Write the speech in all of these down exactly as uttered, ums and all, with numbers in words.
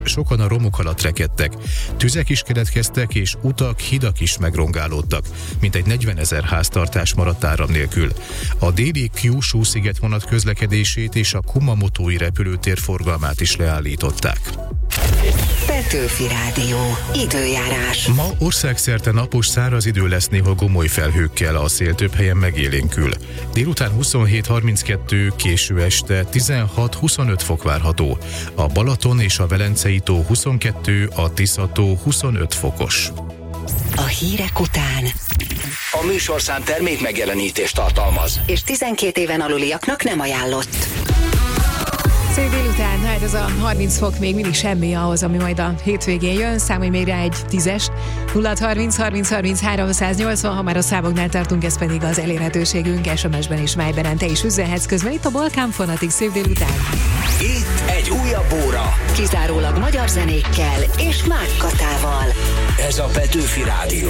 Sokan a romok alatt rekedtek. Tüzek is keletkeztek, és utak, hidak is megrongálódtak. Mintegy negyvenezer háztartás maradt áram nélkül. A déli Kyushu szigetvonat közlekedését és a Kumamotói repülőtér forgalmát is leállították. Petőfi Rádió. Időjárás. Ma országszerte napos, száraz idő lesz, néha gomoly felhőkkel, a szél több helyen megélénkül. Délután huszonhét harminckettő, késő este tizenhat-huszonöt fok várható. A Balaton és a Velencei tó huszonkettő, a Tisza-tó huszonöt fokos. A hírek után A műsorszám termék megjelenítést tartalmaz, és tizenkét éven aluliaknak nem ajánlott. Szép délután, hát ez a harminc fok még mindig semmi ahhoz, ami majd a hétvégén jön. Számolj még rá egy tízest. nulla harminc harminc harminc háromszáznyolcvan, ha már a számoknál tartunk, ez pedig az elérhetőségünk. es em es-ben és Viberben te is üzenhetsz közben itt a Balkán Fanatik. Szép délután. itt egy újabb óra. Kizárólag magyar zenékkel és Mák Katával. Ez a Petőfi Rádió.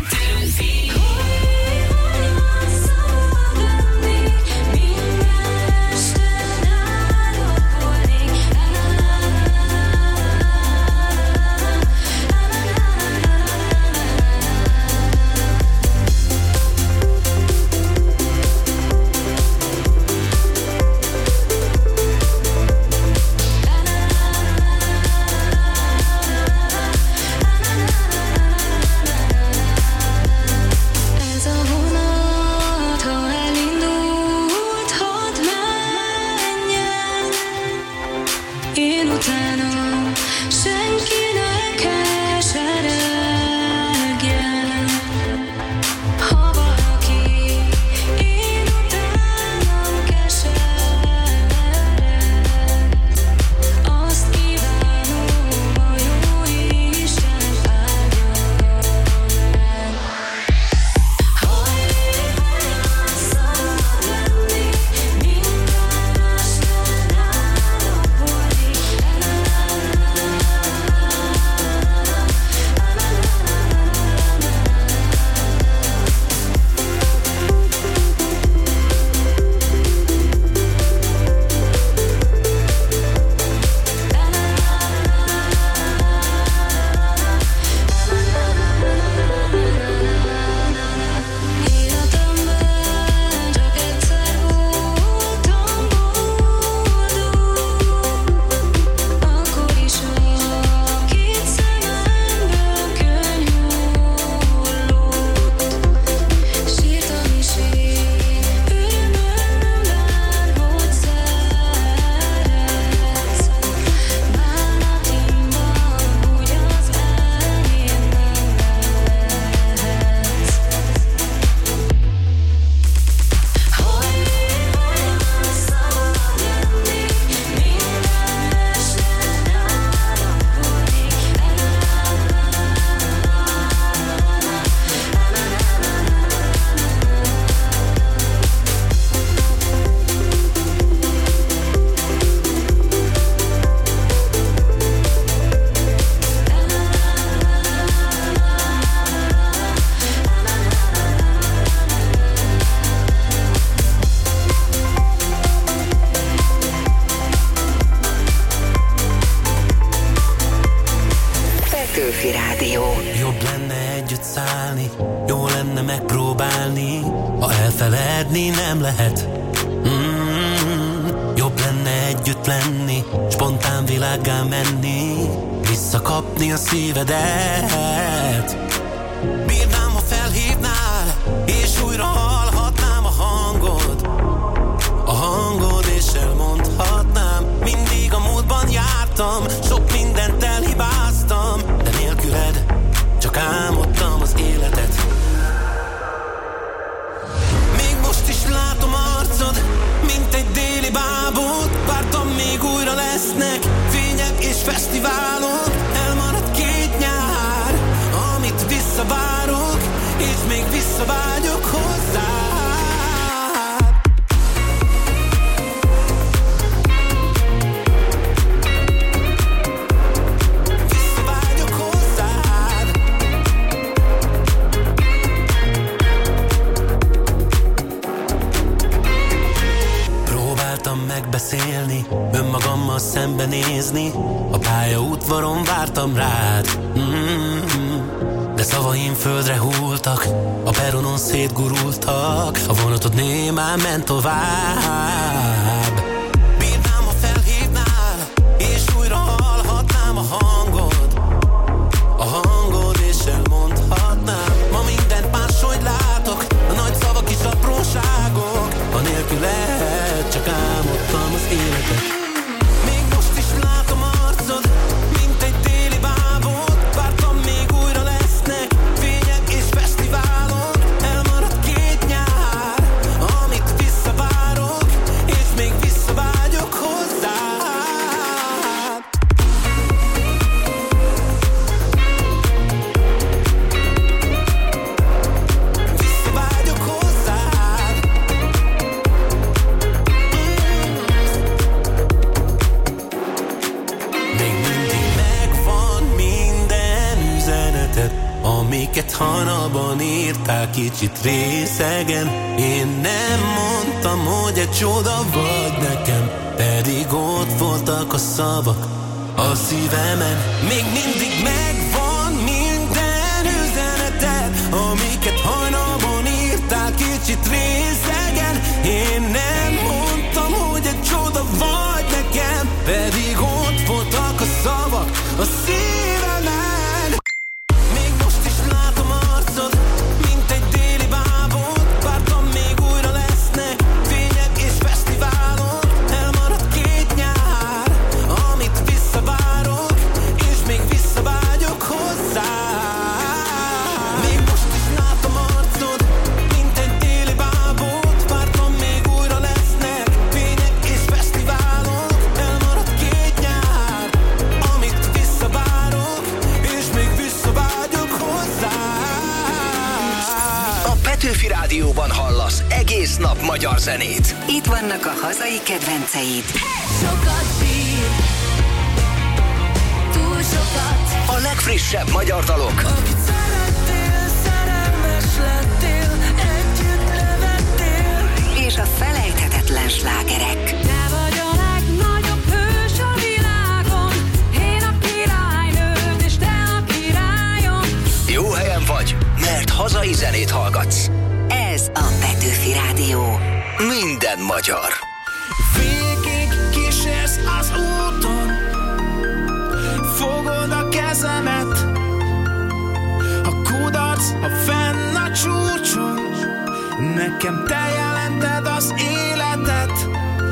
Szívedet bírnám, ha felhívnál, és újra hallhatnám a hangod, a hangod, és elmondhatnám, mindig a múltban jártam, sok mindent elhibáztam, de nélküled csak álmodtam az életet. Még most is látom arcod, mint egy déli bábot, vártam, még újra lesznek fények és fesztiválok. Visszavárok, és még visszavágyok hozzá. Visszavágyok hozzád. Próbáltam megbeszélni, önmagammal szembenézni, a pályaút udvaron vártam rád. Mm-hmm. De szavaim földre hulltak, a peronon szétgurultak, a vonatod némán ment tovább. Bírnám, ha felhívnál, és újra hallhatnám a hangod, a hangod, és elmondhatnám ma mindent máshogy látok, a nagy szavak is apróságok, a nélküled csak álmodtam az életet. Még most is látom arcod, mint egy téli bábot, vártam még újra lesznek fények és fesztiválok, elmaradt két nyár, amit visszavárok, és még visszavágyok hozzád. Visszavágyok hozzád. Még mindig megvan minden üzeneted, amiket hanaban írtál kicsit részegen. Én nem mondtam, hogy egy csoda vagy nekem, pedig ott voltak a szavak a szívemen. Még mindig megvan minden üzeneted, amiket hajnalban írtál kicsit részegen. Én nem mondtam, hogy egy csoda vagy nekem, pedig ott voltak a szavak a szívemen. Még most is látom arcod, mint egy déli bábot, vártam még újra lesznek fények és fesztiválok, elmaradt két nyár, amit visszavárok, és még visszavágyok hozzá. Még most is látom arcod, mint egy déli bábot, vártam még újra lesznek fények és fesztiválok, elmaradt két nyár, amit visszavárok, és még visszavágyok hozzá. A Petőfi Rádióban hallasz egész nap magyar zenét. Itt vannak a hazai kedvenceid. Sokat bír, túl sokat. A legfrissebb magyar dalok, Akit szerettél, szerelmes lettél, együtt nevettél. És a felejthetetlen slágerek. Te vagy a legnagyobb hős a világon, én a királynőd, és te a királyom. jó helyen vagy, mert hazai zenét hallgatsz. Ez a Petőfi Rádió. Minden magyar. Végig kísérsz az úton, fogod a kezemet, a kudarc, ha fenn a csúcson, nekem te jelented az életet.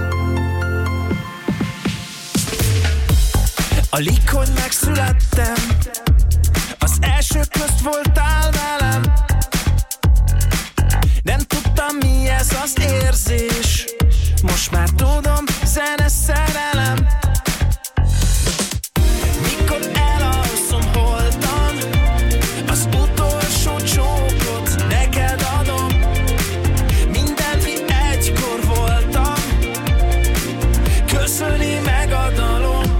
Alig, hogy megszülettem, az első közt voltál velem. Nem tudtam, mi ez az érzés, most már tudom, zene szerelem. Mikor elalszom holtan, az utolsó csókot neked adom. Minden, mi egykor voltam, köszöni meg a dalom.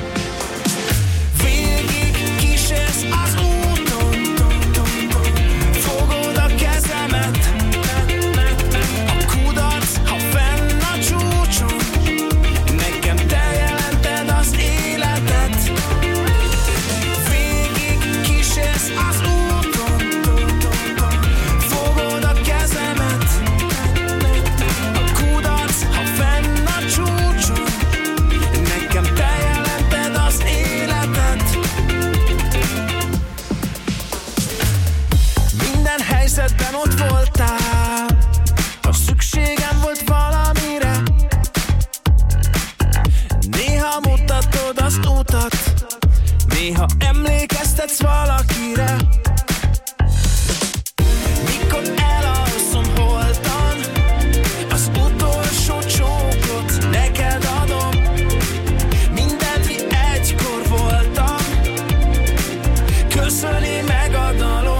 Végig kísérsz az úton, fogod a kezemet, a kudarc, ha fenn a csúcson, nekem te jelented az életet. Végig kísérsz az úton, fogod a kezemet, a kudarc, ha fenn a csúcson, nekem te jelented az életet. Minden helyzetben ott voltál, ha szükségem volt valamire. Néha mutatod az utat, néha emlékeztetsz valakire. Mikor elalszom holtan, az utolsó csókot neked adom. Mindent, mi egykor voltam, köszöni meg a dalom.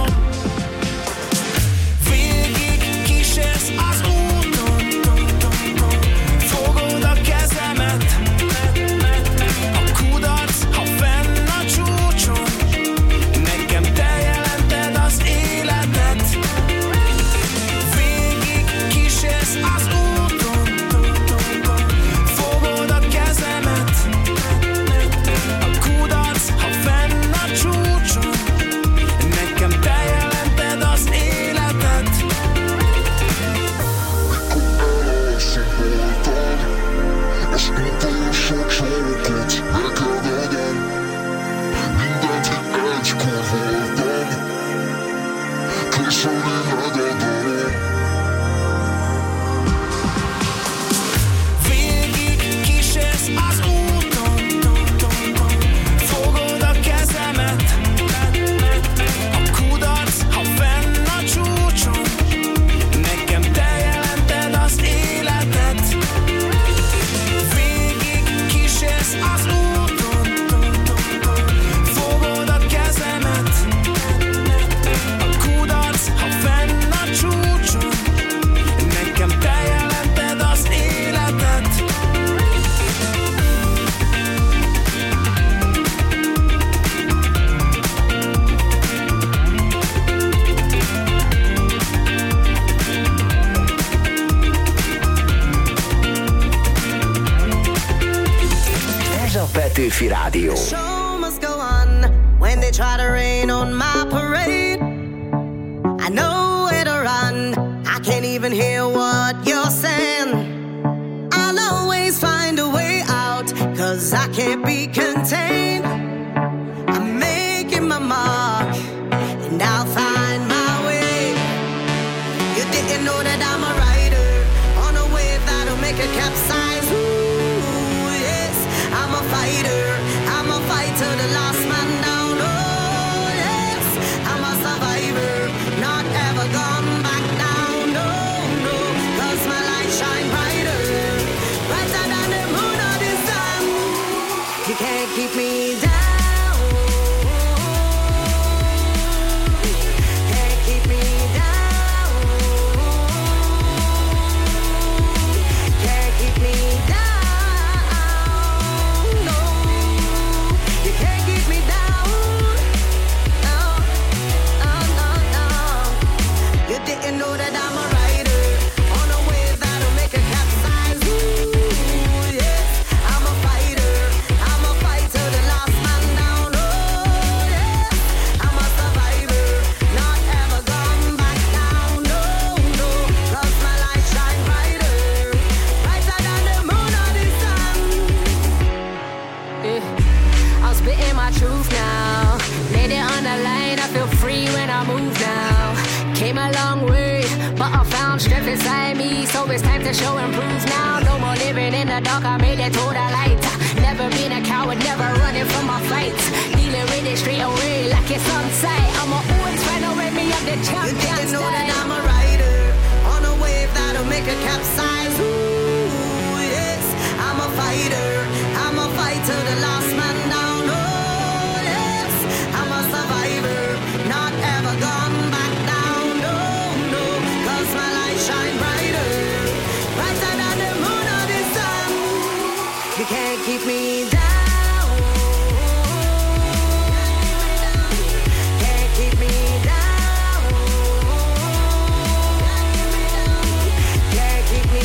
Végig kísérsz az úton, fogod a kezemet, a kudarc, ha fenn a csúcson, nekem te jelented az életet. Petőfi Rádió. Show must go on when they try to rain on my parade. I know where to run. I can't even hear what you're saying. I'll always find a way out, 'cause I can't be contained. I'm making my mark, and I'll find my way. You didn't know that I'm a rider on a wave that'll make a capsize. Ooh, yes, I'm a fighter. I'm a fighter, the last man down. Oh, yes, I'm a survivor, not ever gone back down. No, no, 'cause my light shine brighter, brighter than the moon or the sun. You can't keep me down. Inside me, so it's time to show and prove now. No more living in the dark, I made it to the light. Never been a coward, never running from my fights. Dealing with it straight away like it's on sight. I'ma always find a way, me up the champion. You didn't know that I'm a rider on a wave that'll make a capsize. Ooh, yes, I'm a fighter. I'm a fighter, the last man down. Oh, yes, I'm a survivor, not ever gone back down. No, no, 'cause my light shine brighter, brighter than the moon or the sun. You can't keep me down. Can't keep me down. Can't keep me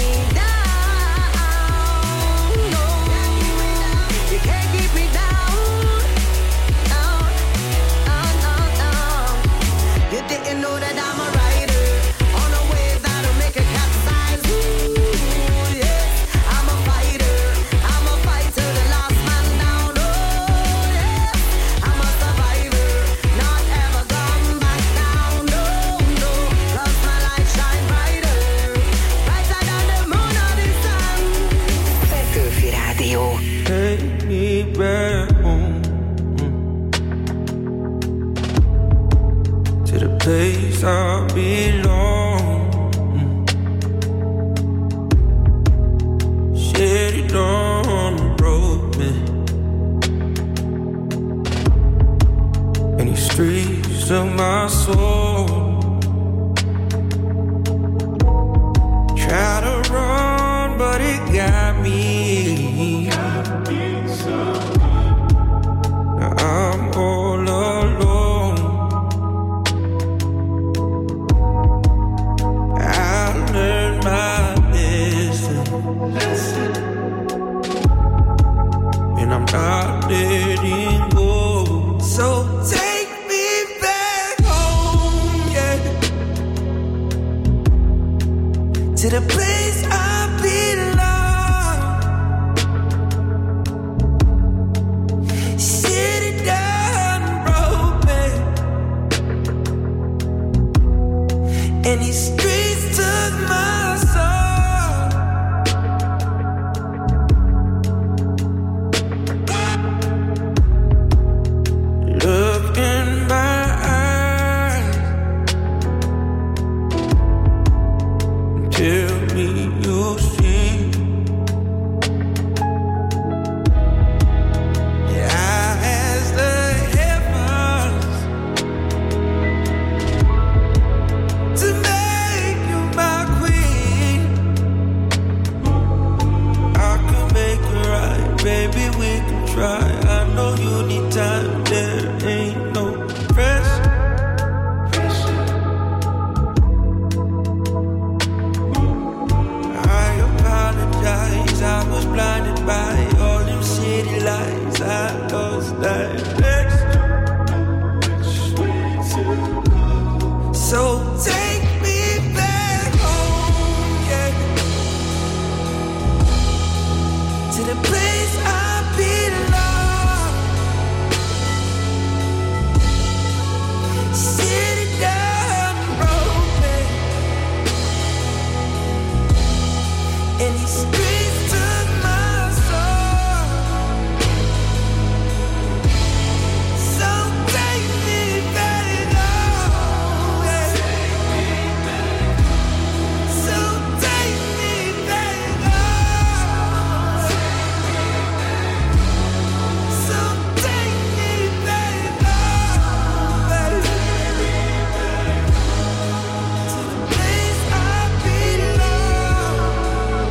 down. No, you can't keep me down. No, no, no, no. You didn't know that I'm a rider on a wave that'll make a capsize. Ooh, yes, I'm a fighter. I'm a fighter, the last man down. Oh, yes, I'm a survivor, not ever gone back down. No, no, 'cause my light shine brighter, brighter than the moon or the sun. Petőfi Rádió. Take me back home, to the place I belong. Shed it on the road, man. In these streets of my soul, try to run, but it got me. Now I'm all alone. I learned my lesson, and I'm not letting go. So take me back home, yeah, to the place I belong. Sit it down, road, man. And these streets took my soul. Look in my eyes, tell me you'll see. Yeah, I ask the heavens to make you my queen. I can make it right, baby, we can try. I know you need time, there ain't no pressure. I apologize, I was blinded by all them city lights. I next to you. So take me back home, yeah, to the place I belong. Sitting down the road, man, and these streets took my soul. So take me back home, yeah. So take me back home. So take me back home, baby. To the place I belong.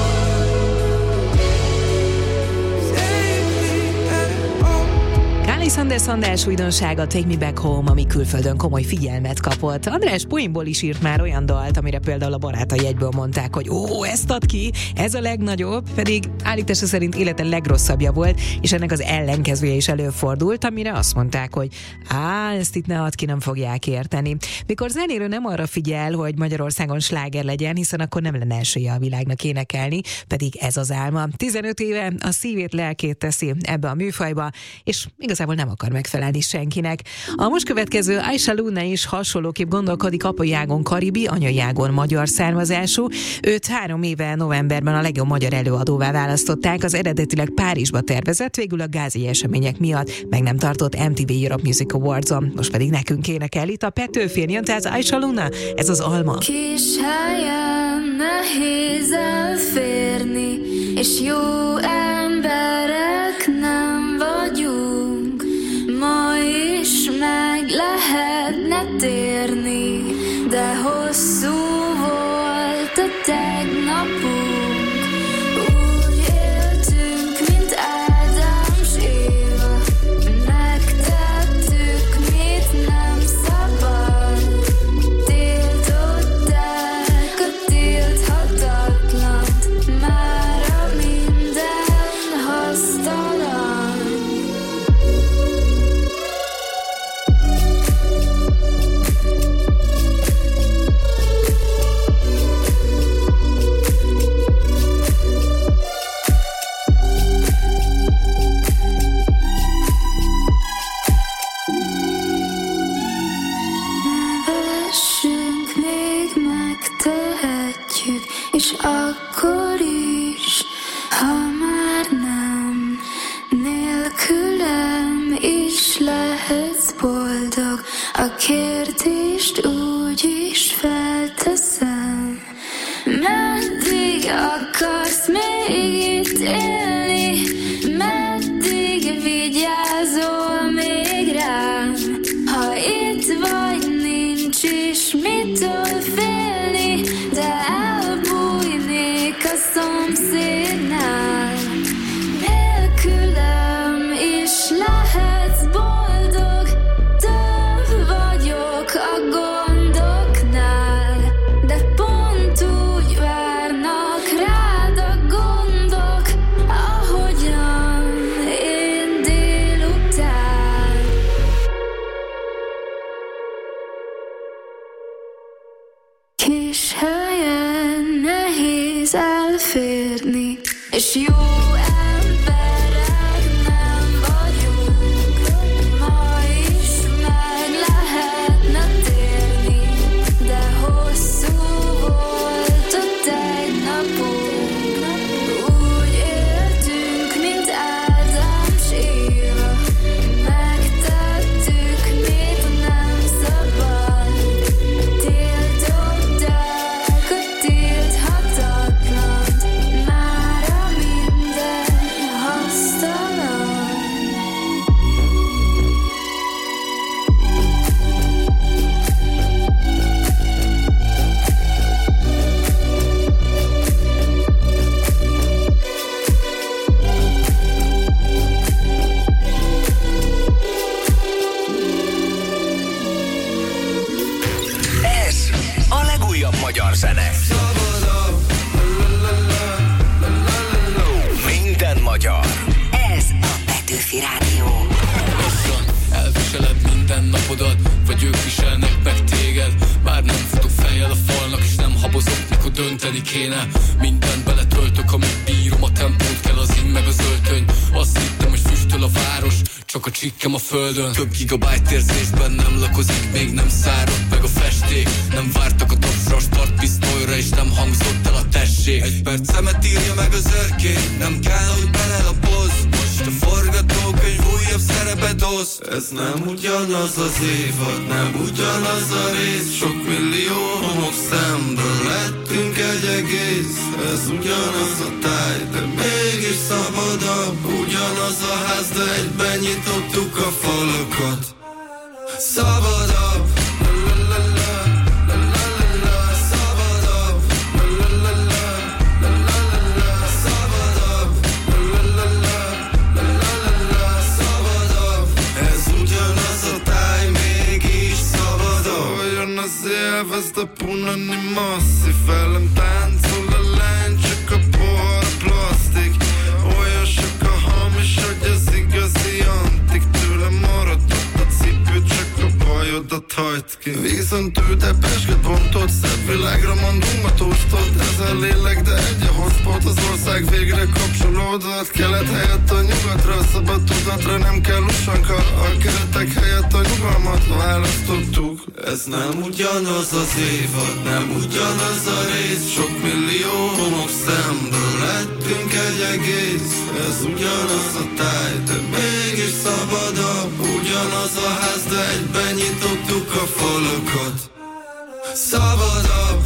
Take me back home. Carly Sanders András újdonsága Take Me Back Home, ami külföldön komoly figyelmet kapott. András poénból is írt már olyan dalt, amire például a barátai egyből mondták, hogy ó, ezt ad ki, ez a legnagyobb, pedig állítása szerint élete legrosszabbja volt, és ennek az ellenkezője is előfordult, amire azt mondták, hogy á, ezt itt ne add ki, nem fogják érteni. Mikor zenéről nem arra figyel, hogy Magyarországon sláger legyen, hiszen akkor nem lenne esélye a világnak énekelni, pedig ez az álma. tizenöt éve a szívét, lelkét teszi ebbe a műfajba, és igazából nem akar megfelelni senkinek. A most következő Aisha Luna is hasonlóképp gondolkodik, apai ágon karibi, anyai ágon magyar származású. Őt három éve novemberben a legjobb magyar előadóvá választották, az eredetileg Párizsba tervezett, végül a gázai események miatt meg nem tartott em té vé Europe Music Awards-on. Most pedig nekünk énekel itt a Petőfén, jön tehát Aisha Luna, ez az Alma. Kis helyen nehéz elférni, és jó emberek nem vagyunk. Ma is meg lehetne térni, de hosszú volt a tegnapunk. Úgy éltünk, mint Ádám s Éva, megtettük, mit nem szabad. Tiltották a tilthatatlant, mára minden hasztalan. Nevessünk, még megtehetjük, és akkor is, ha már nem, nélkülem is lehetsz boldog. A kérdést úgy is felteszem, meddig akarsz még itt élni, meddig vigyázol még rám, ha itt vagy, nincs is mitől félni, de elbújnék a szomszédnál. Nélkülem is lehetsz boldog, több vagyok a gondoknál, de pont úgy várnak rád a gondok, ahogyan én délután. Kis helyen nehéz elférni, és jó emberek nem vagyunk. Ma is meg lehetne térni, de hosszú volt a tegnapunk. Úgy éltünk, mint Ádám s Éva, megtettük, mit nem szabad. Tiltották a tilthatatlant, mára minden tölteni kéne. Mindent beletöltök, amit bírom, a tempót kell az in meg az öltöny. Azt hittem, hogy füstöl a város, csak a csikkem a földön. Több gigabyte érzésben nem lakozik, még nem szárad meg a festék. Nem vártak a tapsra, a startpisztolyra, és nem hangzott el a tessék. Egy percemet írja meg az örkény, nem kell, hogy belelapozz. Most a forgatókönyv újabb szerepet osz. Ez nem ugyanaz az évad, nem ugyanaz a rész. Sok millió homok szemből lettünk egy egész. Ez ugyanaz a táj, de mégis szabadabb. Ugyanaz a ház, de egyben nyitottuk a falakat. Szabadabb. Élvezd a punani masszív, velem táncol a lány, csak a pohar plasztik. Olyan sok a hamis, hogy az igazi antik. Tőlem maradott a cipő, csak a bajodat hajt ki. Viszont ő depesget bontott, szebb világra mondunk a tosztot. Ez a lélek, de egy a hotspot. Az ország végre kapcsolódott. Kelet helyett a nyugatra, szabad tudatra. Nem kell usanka, a keretek helyett a nyugalmat választottuk. Ez nem ugyanaz az évad, nem ugyanaz a rész. Sok millió homok szemből lettünk egy egész. Ez ugyanaz a táj, de mégis szabadabb. Ugyanaz a ház, de egyben nyitottuk a falakat. Szabadabb.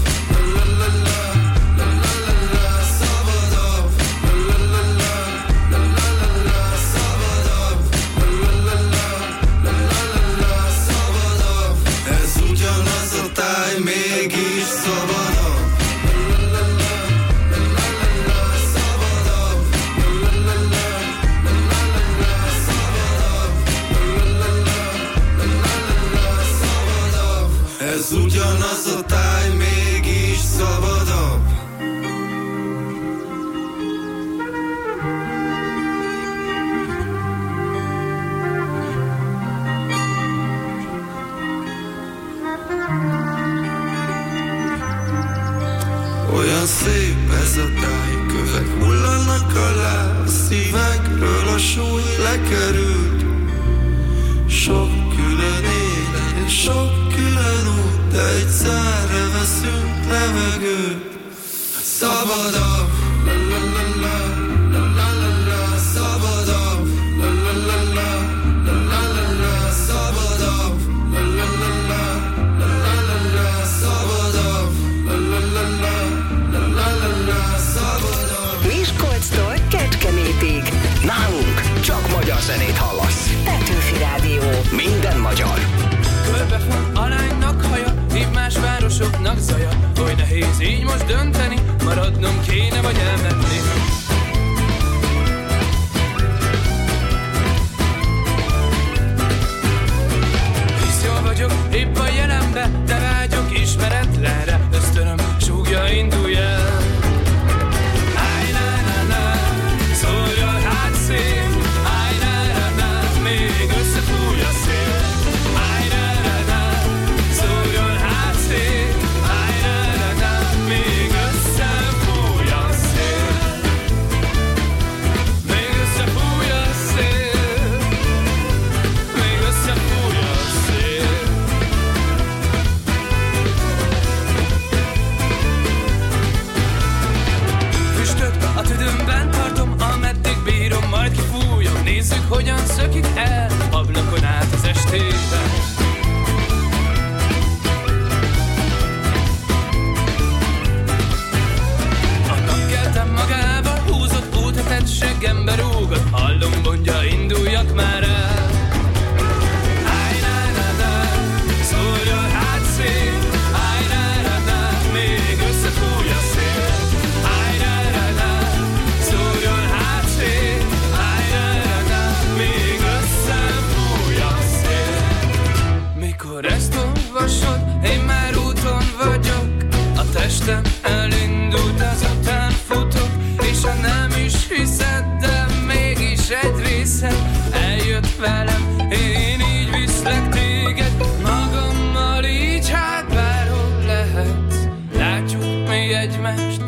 Mégis szabadabb. Ez ugyanaz a táj, mégis szabadabb. Olyan szép ez a táj, kövek hullanak alá, a szívekről a súly lekerült. Sok külön élet, és sok külön út, de egyszerre veszünk levegőt. Szabadabb, la la la la, la la la la, szabadabb, la la la la, la la la la, szabadabb, la la la la, la la la la, szabadabb, la la la la. Miskolctól Kecskemétig. Nálunk csak magyar zenét hallasz. Petőfi Rádió. Minden magyar. Körbefon a lánynak haja, hív más városoknak zaja. Oly nehéz így most dönteni, maradnom kéne vagy elmenni. Hisz jól vagyok épp a jelenbe, de vágyok ismeretlenre. Ösztönöm súgja, indulj el. Szóljon hát szép, áj, na, na, na, még összefúj a szél. Áj, na, na, na, szóljon hát szép, áj, na, na, na, még összefúj a szél. Még összefúj a szél, még összefúj a szél. Füstöt a tüdőmben tartom, ameddig bírom, majd kifújom. Nézzük, hogyan szökik el ablakon át az estében. A napkeltem magával húzott úthetett, seggembe rúgott. Hallom, mondja, induljak már el. Áj, na, na, na, szóljon hát szép. Áj, na, na, na, még összefúj a szél. Áj, na, na, na, szóljon hát szép. Áj, na, na, na, még összefúj a szél. Mikor ezt olvasod, én már úton vagyok. A testem elindult, azután futok. És ha nem is hiszed, de mégis egy része eljött velem. Én így viszlek téged magammal, így hát bárhol lehetsz. Látjuk mi egymást,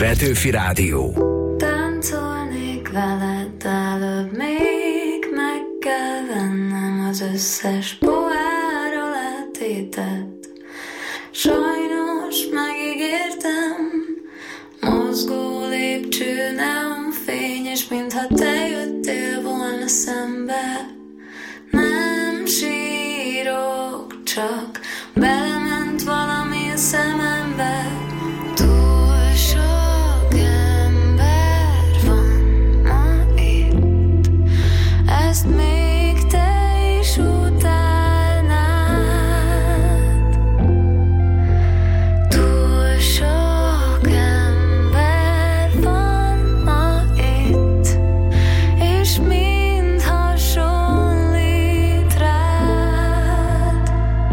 Petőfi Rádió. Táncolnék veled, de előbb még meg kell vennem az összes pohár alátétet. Sajnos megígértem, mozgó lépcső, neonfény, és mintha te jöttél volna szembe. Nem sírok, csak belement valami a szemembe. Túl sok ember van ma itt, ezt még te is utálnád. Túl sok ember van ma itt, és mind hasonlít rád.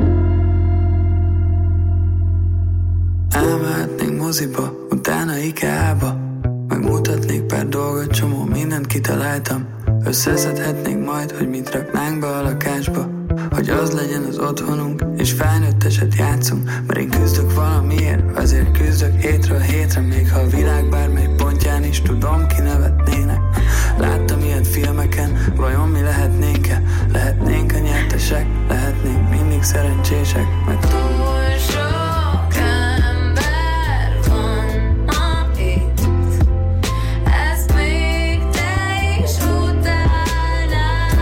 Elmehetnénk moziba, utána Ikeába, megmutatnék pár dolgot, csomó mindent kitaláltam. Összeszedhetnénk majd, hogy mit raknánk be a lakásba, hogy az legyen az otthonunk, és felnőtteset játszunk. Mert én küzdök valamiért, azért küzdök hétről hétre, még ha a világ bármely pontján is tudom, kinevetnének. Láttam ilyet filmeken, vajon mi lehetnénk-e? Lehetnénk a nyertesek, lehetnénk mindig szerencsések, mert túl sok ember van ma itt, ezt még te is utálnád.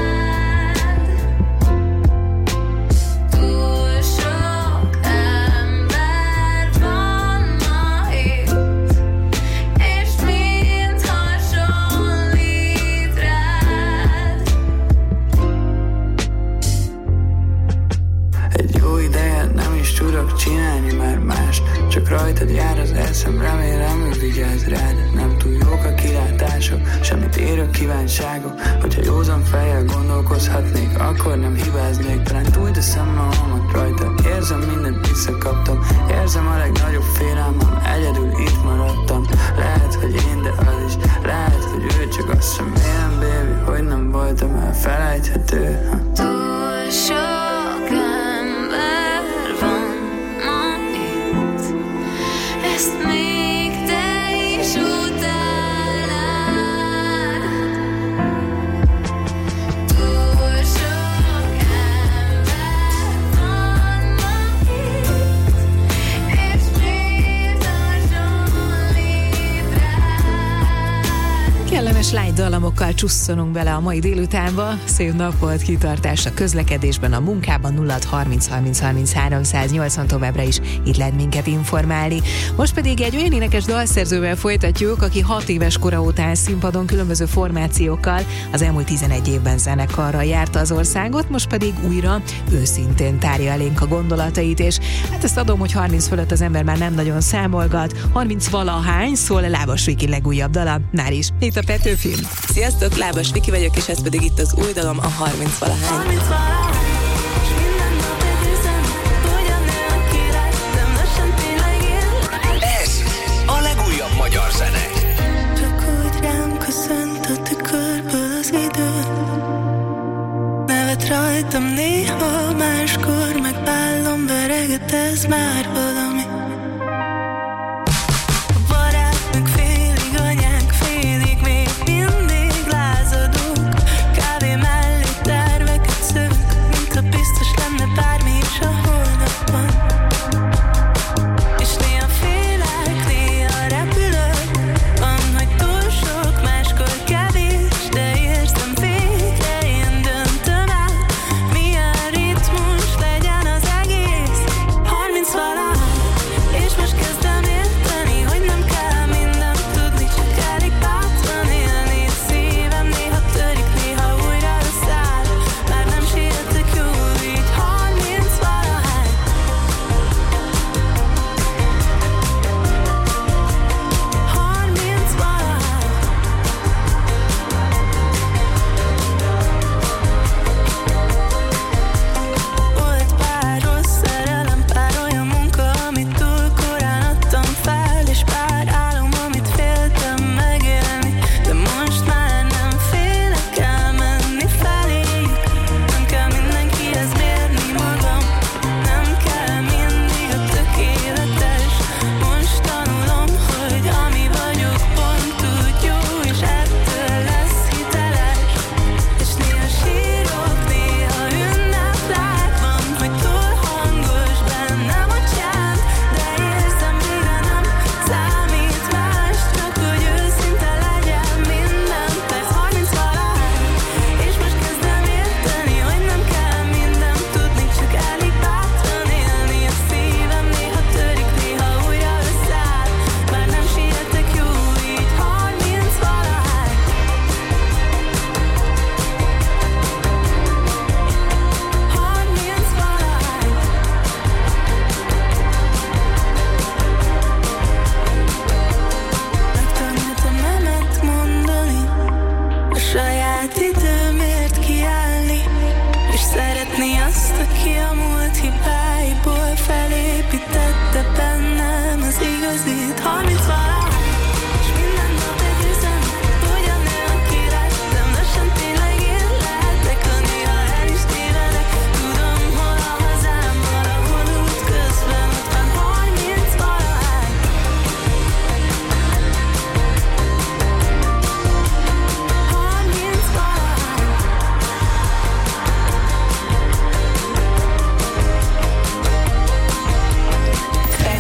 Túl sok ember van ma itt, és mind hasonlít rád. egy jó ideje nem is tudok csinálni már mást, csak rajtad jár az eszem, remélem, hogy vigyázz rád. Nem túl jók a kilátások, semmit ér a kívánságok. Hogyha józan fejjel gondolkozhatnék, akkor nem hibáznék. Talán túld a szemmelmet rajta, érzem, mindent visszakaptam. Érzem a legnagyobb félelmem, egyedül itt maradtam. Lehet, hogy én, de az is lehet, hogy ő, csak azt sem élem, baby, hogy nem voltam elfelejthető. Túl sok ember van ma itt, ezt még te is utálnád. Túl sok ember van ma itt, és mind hasonlít rád. Kellemes lágy dalamokkal csusszonunk bele a mai délutánba. Szép nap volt, kitartás a közlekedésben, a munkában. Nulla harminc harminc harminc háromszáznyolcvan továbbra is itt lehet minket informálni. Most pedig egy olyan énekes dalszerzővel folytatjuk, aki hat éves kora után színpadon különböző formációkkal az elmúlt tizenegy évben zenekarral járta az országot, most pedig újra őszintén tárja elénk a gondolatait, és hát ezt adom, hogy harminc fölött az ember már nem nagyon számolgat. harminc valahány szól Lábas Viki legújabb dala, már is itt a Petőfi. Sziasztok, Lábas Viki vagyok, és ez pedig itt az új dalom, a harminc valahány. Ez a legújabb magyar zene. Csak úgy rám köszönt a tükörből az idő. Nevet rajtam néha, máskor meg pállom vereget, ez már valami. A barátnak félig, anyánk félig, még mindig lázadunk. Kávé mellé terveket szövünk, mintha biztos lenne bármi is a holnapban. És néha félek, néha repülök, van, hogy túl sok, máskor kevés, de érzem végre, én döntöm el, milyen ritmus legyen az egész. Harminc valahány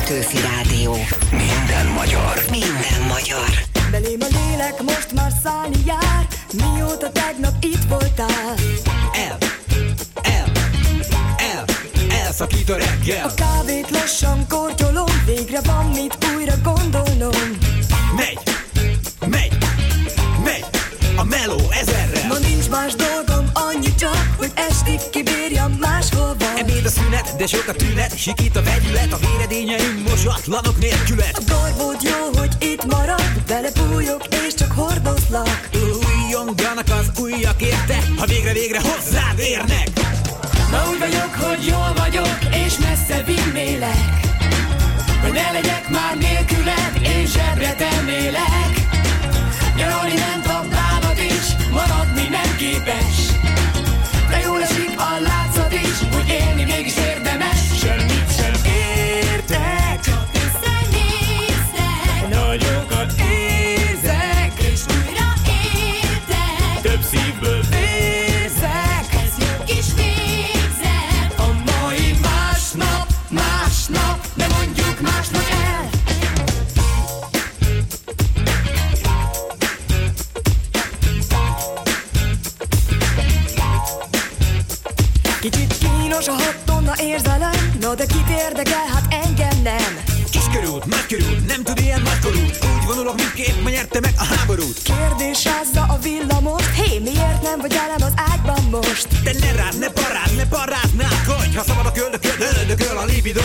Petőfi Rádió. Minden magyar. Minden magyar. Belém a lélek most már szállni jár, mióta tegnap itt voltál. El, el, el, elszakít a reggel. A kávét lassan kortyolom, végre van mit újra gondolnom. Megy, megy, megy, a meló ezerrel. Ma nincs más dolgom, annyi csak, hogy estig kibírjam máshova. Ebéd a szünet, de sok a tünet, sikít a vegyület, a véredényeim mosatlanok nélkület. A borbód jó, hogy itt marad, belebújok és csak hordozlak. Újjonganak az ujjak érte, ha végre-végre hozzád érnek. Ma úgy vagyok, hogy jól vagyok, és messze vinnélek, hogy ne legyek már nélküled, és zsebre tennélek. Nyaralni ment a bánat is, maradni nem képes, de jól esik a látszat is, hogy élni mégis érdemes. Semmit sem értek, csak összenéztek, nagyokat érzek, és újra értek, több szívből vérzek, ez jó kis végzet. A mai másnap, másnap, de mondjuk másnap el. Kicsit kínos a hat tonna érzelem, no de kit érdekel, hát engem nem. Kiskörút, nagykörút, nem tud ilyen nagykorút, úgy vonulok mindképp, ma nyerte meg a háborút. Kérdés házza a villamost, hé, miért nem vagy velem az ágyban most? De ne rád, ne parád, ne paráználkodj, ha szabad a köldököl, öldököl a libidó.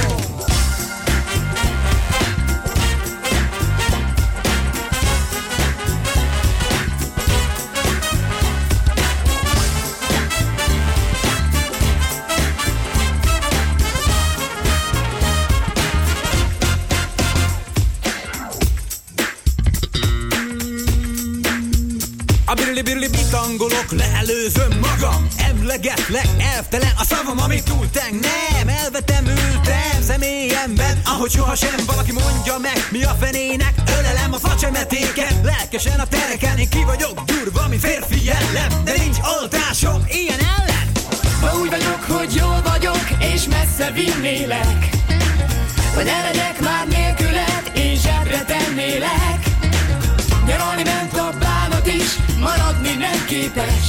A birli-birli bitangolok, leelőzöm magam, emlegetlek, elvtelen a szavam, amit túlteng. Nem, elvetem, ültem személyemben, ahogy sohasem valaki mondja meg, mi a fenének, ölelem a facsemetéket, lelkesen a tereken, én ki vagyok durva, mint férfi jellem, de nincs oltásom ilyen ellen. Ma úgy vagyok, hogy jól vagyok, és messze vinnélek, hogy ne legyek már nélküled, én zsebre tennélek. Nyaralni ment a bánat is, maradni nem képes,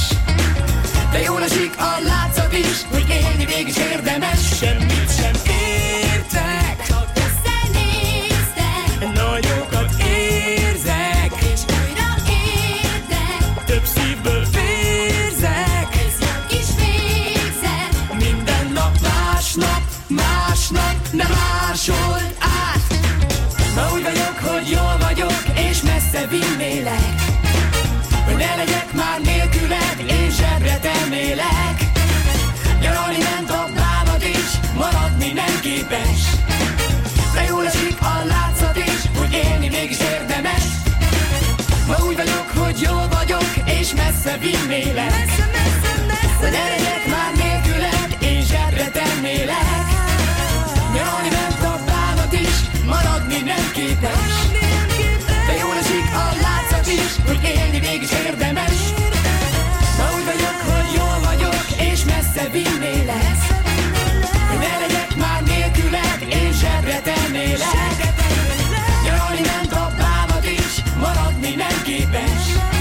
de jól esik a látszat is, hogy élni mégis érdemes. Semmit sem értek, csak összenéztek, nagyokat érzek, és újra érdek, több szívből vérzek, ez jó kis végzet. Minden nap másnap, másnap, nem másold át. Ma úgy vagyok, hogy jól vagyok, és messze vinnélek, hogy ne legyek már nélküled, én zsebre tennélek. Nyaralni ment a bánat is, maradni nem képes, de jól esik a látszat is, hogy élni mégis érdemes. Ma úgy vagyok, hogy jól vagyok, és messze vinnélek, messze, messze, messze, hogy ne legyek már nélküled, én zsebre tennélek. Nyaralni ment a bánat is, maradni nem képes, de jól esik a látszat is, hogy élni mégis érdemes. Ma úgy vagyok, hogy jól vagyok, és messze vinnélek, hogy ne legyek már nélküled, én zsebre tennélek. Nyaralni ment a bánat is, maradni nem képes,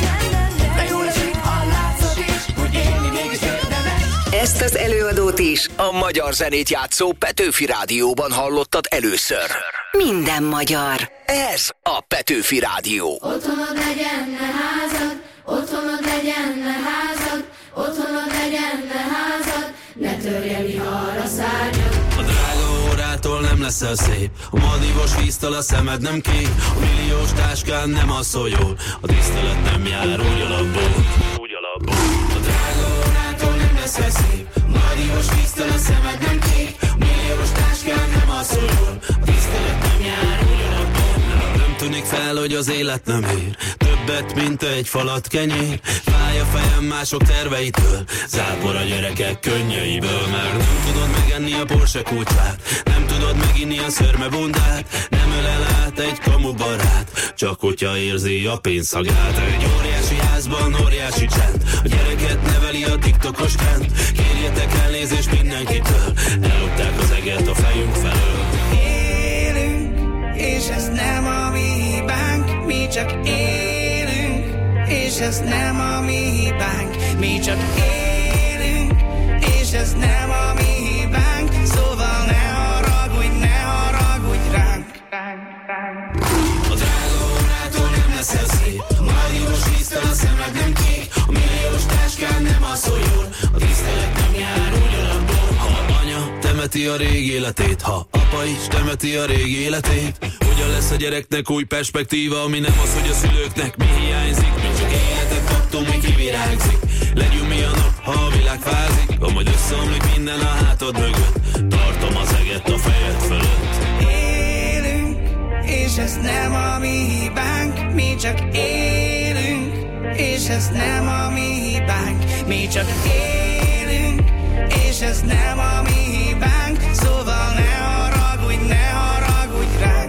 de jól esik a látszat is, hogy élni mégis érdemes. Ezt az előadót is A magyar zenét játszó Petőfi Rádióban hallottad először. Minden magyar. Ez a Petőfi Rádió. Otthonod legyen, ne házad, otthonod legyen, ne házad, otthonod legyen, ne házad, ne törje vihar a szárnyad. A drága órától nem leszel szép, a madívos víztől a szemed nem kék, a milliós táskán nem alszol jól, a tisztelet nem jár úgy alapból, úgy alapból. A drága órától nem leszel szép, a madívos víztől a szemed nem kék, a milliós táskán nem alszol jól, a tisztelet nem jár úgy alapból. Nem tűnik fel, hogy az élet nem ér többet, mint egy falat kenyér. Fáj a fejem mások terveitől, zápor a gyerekek könnyeiből. Mert nem tudod megenni a Porsche kulcsát, nem tudod meginni a szörmebundát, nem ölel át egy kamu barát, csak hogyha érzi a pénzszagát. Egy óriási házban óriási csend, a gyereket neveli a tiktokos trend. Kérjetek elnézést mindenkitől, ellopták az eget a fejünk felől. Élünk csak élünk, és ez nem a mi hibánk. Mi csak élünk, és ez nem a mi hibánk. Szóval ne haragudj, ne haragudj ránk. A drága órától nem leszel szép, a mágiós víztől a szemed nem kék, a milliós táskán nem alszol jól, a tisztelet nem jár úgy alapból. Ha anya temeti a régi életét, ha apa is temeti a régi életét, hogyan lesz a gyereknek új perspektíva, ami nem az, hogy a szülőknek mi hiányzik. Mi csak életet kaptunk, mi kivirágzik. Legyünk mi a nap, ha a világ fázik, ha majd összeomlik minden a hátad mögött, tartom az eget a fejed fölött. Élünk, és ez nem a mi hibánk. Mi csak élünk, és ez nem a mi hibánk. Mi csak élünk, és ez nem a mi hibánk. Szóval ne haragudj, ne haragudj ránk.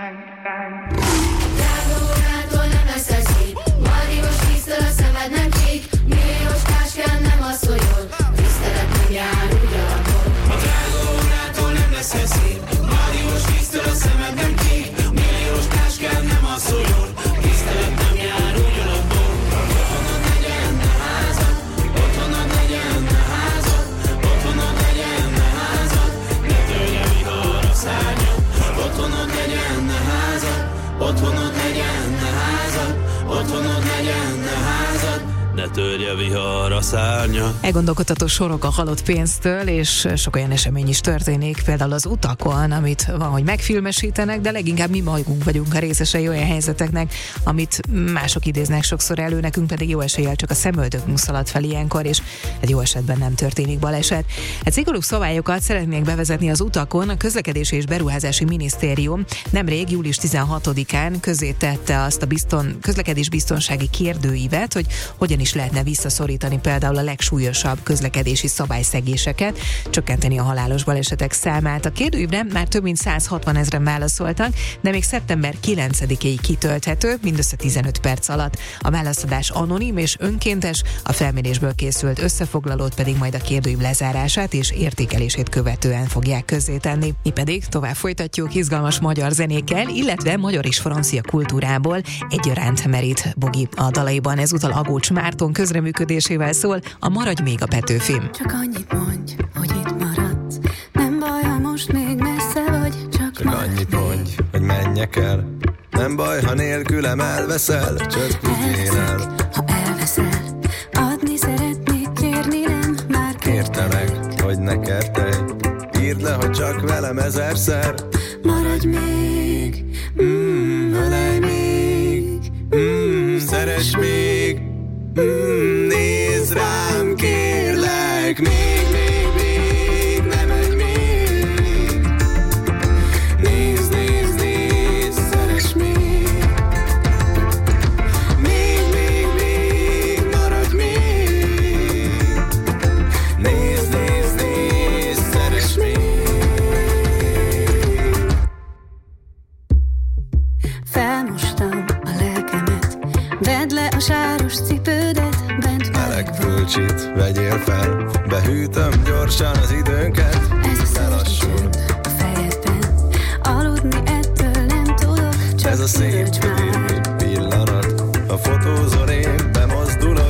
Drága órától nem leszel szép, mágiós víztől a szemed nem kék, milliós táskán nem alszol jól, a tisztelet nem jár úgy alapból. A drága órától nem leszel szép, mágiós víztől a szemed nem kék, milliós táskán nem alszol jól, a tisztelet nem jár úgy alapból. Otthonod legyen ne házad, otthonod legyen ne házad, otthonod legyen ne házad, ne törje vihar a szárnyat. Otthonod legyen ne házad, otthonod legyen ne házad, otthonod legyen ne házad, ne törje vihar a szárnyat. Elgondolkodható sorok a halott pénztől, és sok olyan esemény is történik, például az utakon, amit van, hogy megfilmesítenek, de leginkább mi magunk vagyunk a részesei olyan helyzeteknek, amit mások idéznek sokszor elő, nekünk pedig jó eséllyel csak a szemöldökünk szalad fel ilyenkor, és egy jó esetben nem történik baleset. Egy szigorú szabályokat szeretnék bevezetni az utakon. A Közlekedési és Beruházási Minisztérium nemrég július tizenhatodikán közzétette azt a bizton, közlekedés biztonsági kérdőívet, hogy hogyan is lehetne visszaszorítani például a legsúlyosabb közlekedési szabályszegéseket, csökkenteni a halálos balesetek számát. A kérdőívre már több mint száz hatvan ezren válaszoltak, de még szeptember kilencedikéig kitölthető, mindössze tizenöt perc alatt. A válaszadás anonim és önkéntes, a felmérésből készült összefoglalót pedig majd a kérdőív lezárását és értékelését követően fogják közzétenni. Mi pedig tovább folytatjuk izgalmas magyar zenékkel, illetve magyar és francia kultúrából egyaránt merít Bogi a dalaiban. Ezúttal Agócs Márton közreműködésével szól a Maradj még a Petőfim. Csak annyit mondj, hogy itt maradsz. Nem baj, ha most még messze vagy, csak, csak annyit mondj, hogy menjek el. Nem baj, ha nélkülem elveszel, csak vigyél el. Ha elveszel, adni szeretnék, kérni nem, már kérte meg, hogy ne kertelj. Írd le, hogy csak velem ezerszer. Maradj még, mm, ölelj még, mm, szeress még, mm, nézd rám, kérlek, még, még, még, ne menj még. Nézd, nézd, nézd, szeress még. Még, még, még, maradj még. Nézd, nézd, nézd, szeress még. felmostam a lelkemet. Vedd le a sáros cipődet, bent meleg pulcsit vegyél fel, behűtöm gyorsan az időnket. Ez a lelassul a fejedben, aludni ettől nem tudok, csak ez a szép már pillanat, a fotózon én bemozdulok.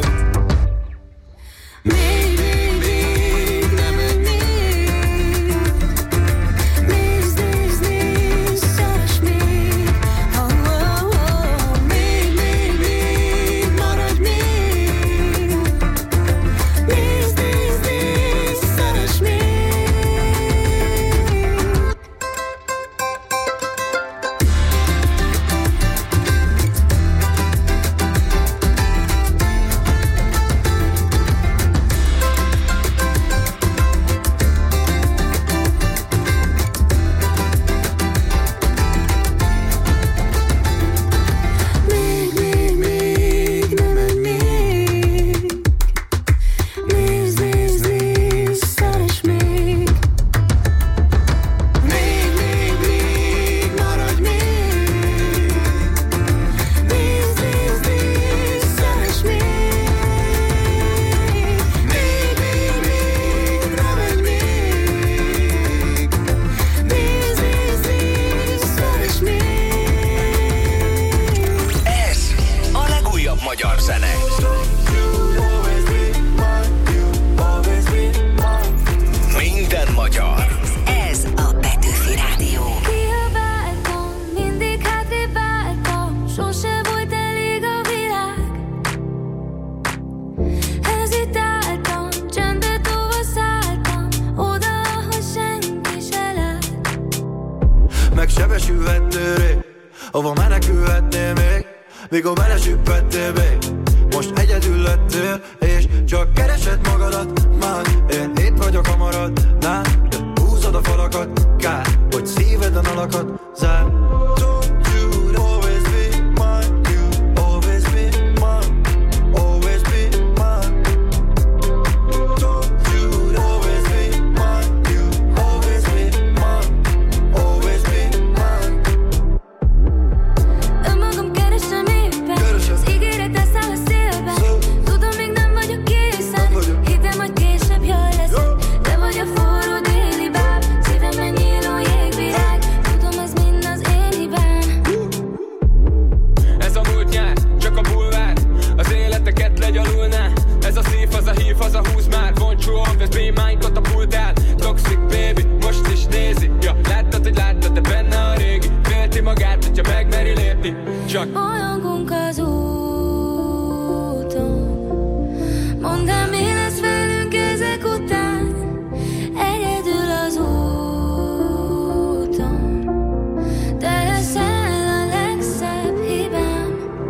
Még, még, még, nem menj még. Nézd, nézd, nézd, szeress még. Oh, oh, oh. Még, még, még, maradj még. Nézd, nézd, nézd, szeress még. sebesülhettél rég, hova menekülhetnél még, mikor belesüppettél még. Most egyedül lettél, és csak keresed magadat már. Én itt vagyok hamaradnál, de húzod a falakat. Kár, hogy szíved a nalakat zár. Don't you always be mine, you always be mine, always be mine. Don't you always be mine, you always be mine, always be mine. Önmagam keresem éppen, az ígéretet száll a szélben. Tudom, még nem vagyok készen, hittem, hogy később jól leszek. Te vagy a forró déli báb, szívemben nyíló jégvirág. Tudom, ez mind az én hibám. Ez a múlt nyár, csak a bulvár, az életeket legyalulná. Ez a szív, az a hív, az a húz már. Won't you always be mine, katapultál. Toxic baby, most is nézi. Ja, láttad, hogy láttad, de benne a régi. Félti magát, hogyha megmeri lépni. Csak Bolyongunk az úton. Mondd el, mi lesz velünk ezek után. Egyedül az úton. Te leszel a legszebb hibám.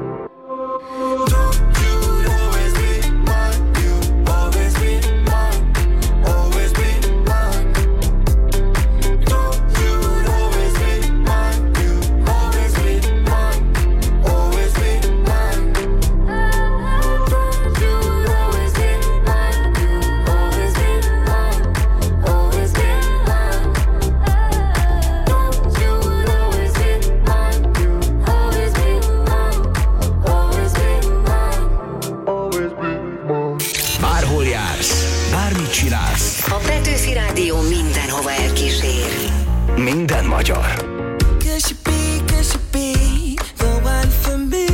Don't you always be mine, you always be mine, always be mine. Don't you always be mine, you always be mine, always be mine. Don't you always be mine, you always be mine, always be mine. Don't you always be mine, you always be mine, always be mine. Always be mine. Bárhol jársz, bármit csinálsz, A Petőfi Rádió mindenhova elkísér. minden magyar. Could she be, could she be the one for me?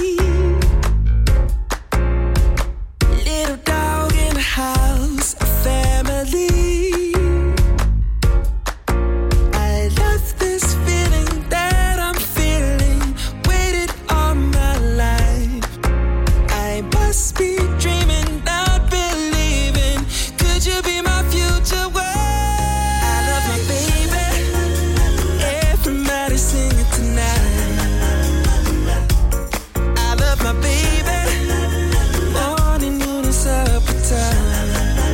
Little dog in the house, a family. I love this feeling that I'm feeling, waited all my life. I must be dreaming, not believing. Could you be my future wife? I love my baby. Everybody sing it tonight. I love my baby. Morning, noon, and supper time.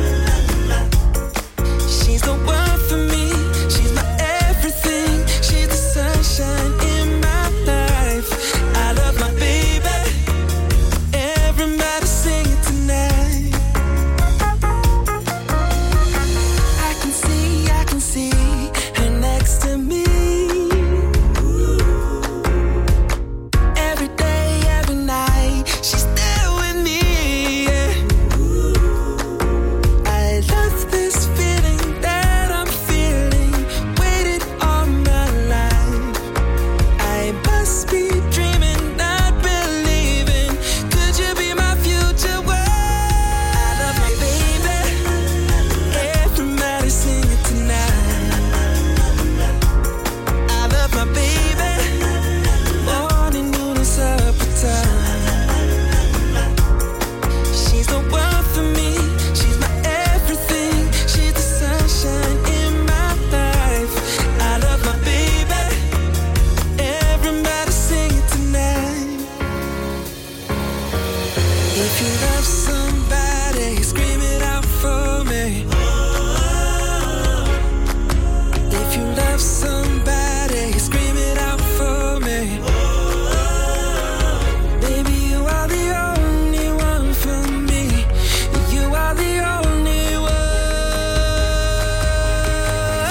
She's the one for me. She's my everything. She's the sunshine in my life. I love my baby. Everybody sing it tonight. I can see, I can see her next to me. Every day, every night, she's there with me. Yeah. I love this feeling that I'm feeling, waited all my life. I must be dreaming, not believing. Could you be my future wife? I love my baby. Everybody sing it tonight. I love my baby. Morning, noon, and supper time. She's the one for me. She's my everything. She's the sunshine in my life. I love my baby. Everybody sing it tonight. If you love somebody, scream it out for me. If you love somebody, scream it out for me. Baby, you are the only one for me. You are the only one.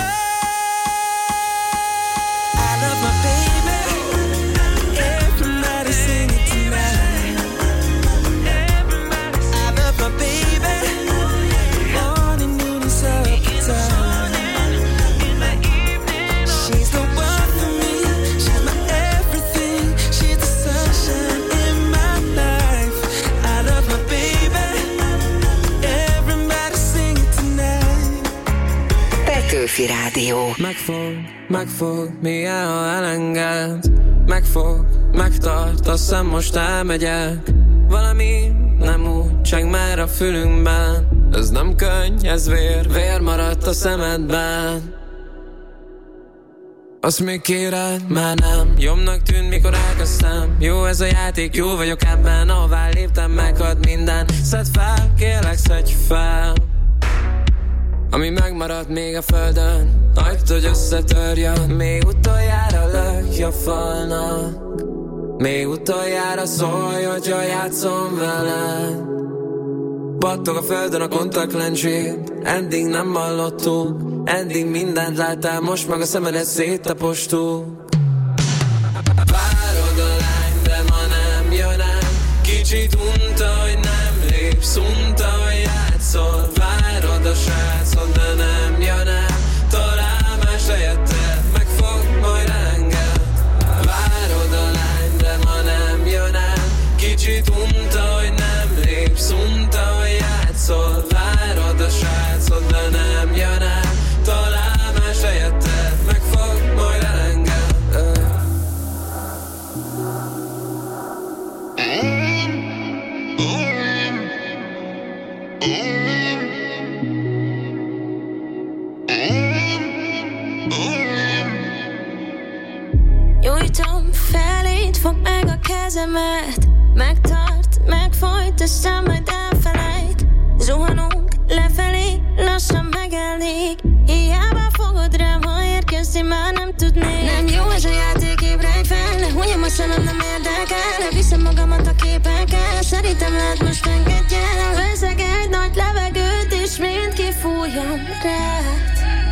I love my baby. Everybody sing it tonight. I love my baby. Morning, noon, and supper time. She's the one for me. She's my everything. She's the sunshine in my life. I love my baby. Everybody sing it tonight. Petőfi Rádió. Megfog, megfog, milyen ha elenged. Megfog, megtart, azt hiszem most elmegyek. Valami nem úgy cseng már a fülünkben. Ez nem könny, ez vér, vér maradt a szemedben. azt még kéred, már nem. Jobbnak tűnt, mikor elkezdtem. Jó ez a játék, jó vagyok ebben. Ahová léptem, meghad minden. Szedd fel, kérlek, szedj fel. Ami megmaradt még a földön, hagyd, hogy összetörjön. Még utoljára lökj a falnak. Még utoljára szólj, hogyha játszom veled. Pattog a földön a kontaktlencsét. Eddig nem hallottuk, eddig mindent láttál, most meg a szemedet széttapostuk. Várod a lány, de ma nem jön el. Kicsit unta, hogy nem lépsz, unta, hogy játszol. Várod a srácot, de nem jön el. Talán más helyette meg fog majd engem. Várod a lány, de ma nem jön el. Kicsit unta, hogy nem lépsz, unta, hogy játszol. Várod a srácot, de nem jön el. Talán más helyette meg fog majd engem. Nyújtom feléd, fogd meg a kezemet. Megtart, megfojtasszám, majd elfelejt. Zuhanunk lefelé, lassan megelnék. Hiába fogod rám, ha érkezni már nem tudnék. Nem jó ez a játék, ébredj fel. Ne hunyom a szemem, nem érdekel. Ne viszem magamat a képekkel. Szerintem lehet most engedj el. Veszek egy nagy levegőt, és mind kifújom rád.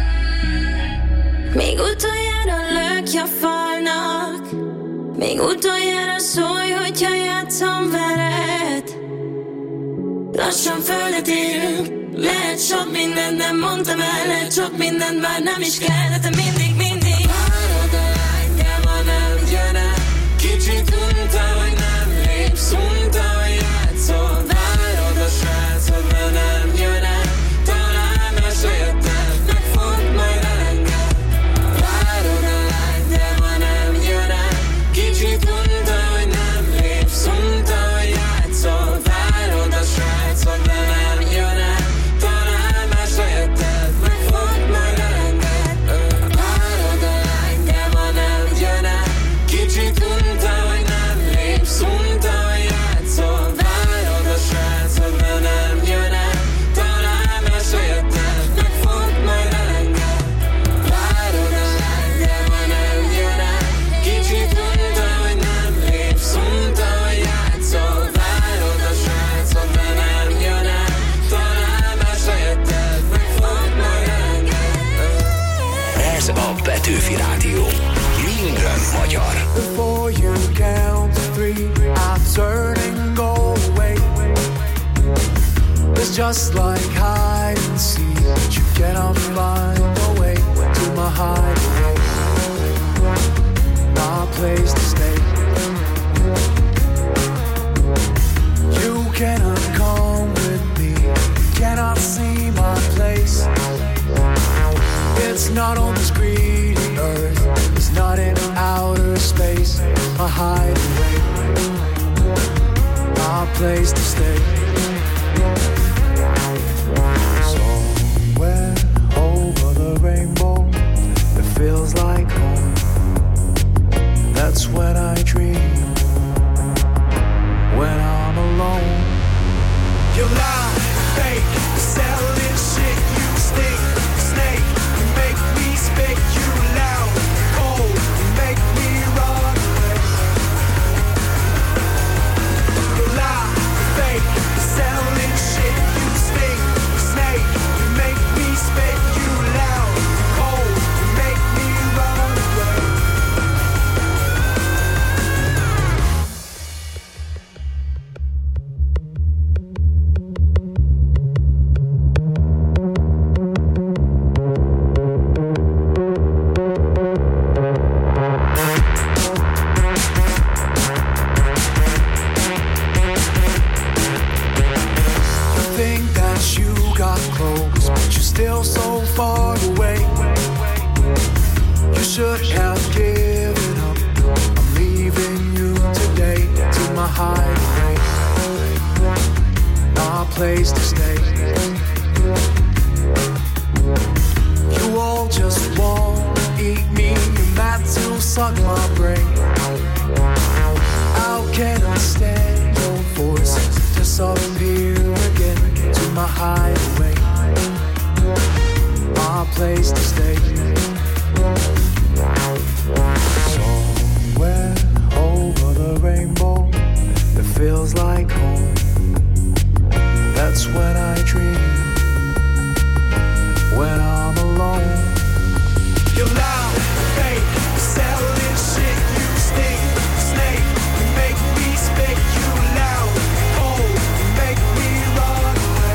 Még utoljára lökj a falnak. Még utoljára szólj, hogyha játszom veled. Lassan földet érünk. Lehet sok mindent nem mondtam el. Lehet sok mindent már nem is kell. De te mindig, mindig várod a lány, de ma nem jön el. Kicsit unta, hogy nem lépsz, unta, hogy játszol. Várod a srácot, de nem jön el. Talán más jöttem, meg fog majd engem. Várod a lány, de ma nem jön el. Kicsit unta, hogy nem lépsz, unta, hogy játszol. Várod a srácot, de nem jön el. Talán másra jötted, meg fog majd engem. Várod a lány, de ma nem jön el. Kicsit unta, hogy nem lépsz, unta, hogy játszol. Várod a srácot, de nem jön el. Talán másra jötted, meg fog majd engem. Várod a lány, de ma nem jön el. Kicsit unta, hogy nem lépsz, unta, hogy játszol. Várod a srácot, de nem jön el. Talán másra jötted, meg fog majd engem. Ez a Petőfi Rádió. Minden magyar. Before you count to three, I'll turn and go away. It's just like hide and seek, but you cannot find a way to my hideaway, my place to stay. You cannot come with me, you cannot see my place. It's not on this greedy earth, it's not in outer space. My hideaway, my place to stay. Somewhere over the rainbow, it feels like home. That's when I dream, when I'm alone. You lie, fake, you sell this shit, you stink, snake. You make me speak, you loud, cold, you make me run away. You lie, fake, suck my brain. How can I stand your voice? Just all here again to my highway, my place to stay. Somewhere over the rainbow that feels like home. That's when I dream, when I'm alone. You're loud, fake, selling shit, you stink, snake, you make me spit, you loud, cold, you make me run away.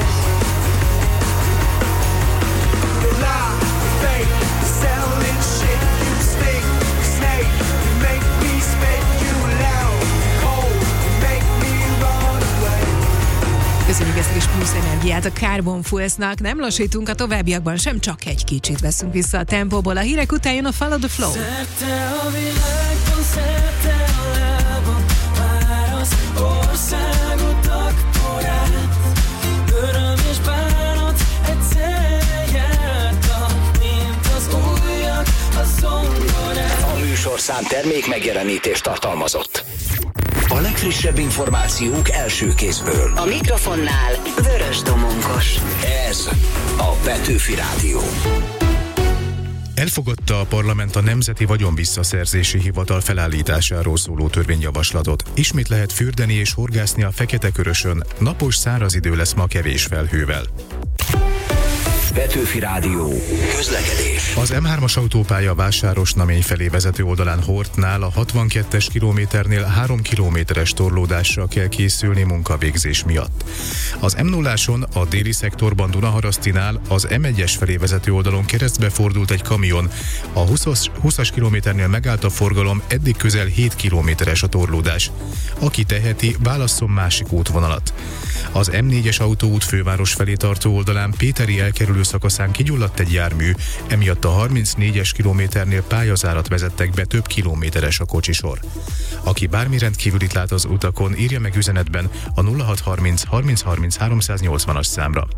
You're loud, fake, selling shit, you stink, snake, you make me spit, you loud, cold, you make me run away. Köszönjük ezt a kis plusz energiát a Carbon Fuelsnak. Nem lassítunk a továbbiakban sem, csak egy kicsit veszünk vissza a tempóból. A hírek után jön a Follow the Flow. Szerte a világban, szerte a lábam, már az országot akkorát. Öröm és bánat egyszerre jártak, mint az újak a zongorát. A műsorszám termék megjelenítést tartalmazott. A legfrissebb információk első kézből. A mikrofonnál Vörös Domongos. Ez a Petőfi Rádió. Elfogadta a parlament a Nemzeti Vagyonvisszaszerzési Hivatal felállításáról szóló törvényjavaslatot. Ismét lehet fürdeni és horgászni a Fekete-Körösön. Napos, száraz idő lesz ma kevés felhővel. Petőfi Rádió. Közlekedés. Az M hármas autópálya Vásárosnamény felé vezető oldalán Hortnál a hatvankettes kilométernél három kilométeres torlódásra kell készülni munkavégzés miatt. Az M nulláson a déli szektorban Dunaharasztinál az M egyes felé vezető oldalon keresztbe fordult egy kamion. A húszas kilométernél megállt a forgalom, eddig közel hét kilométeres a torlódás. Aki teheti, válasszon másik útvonalat. Az M négyes autóút főváros felé tartó oldalán Péteri elkerülő szakaszán kigyulladt egy jármű, emiatt a harmincnégyes kilométernél pályazárat vezettek be, több kilométeres a kocsisor. Aki bármi rendkívülit lát az utakon, írja meg üzenetben a nulla hat harminc harminc harminc háromszáznyolcvanas számra.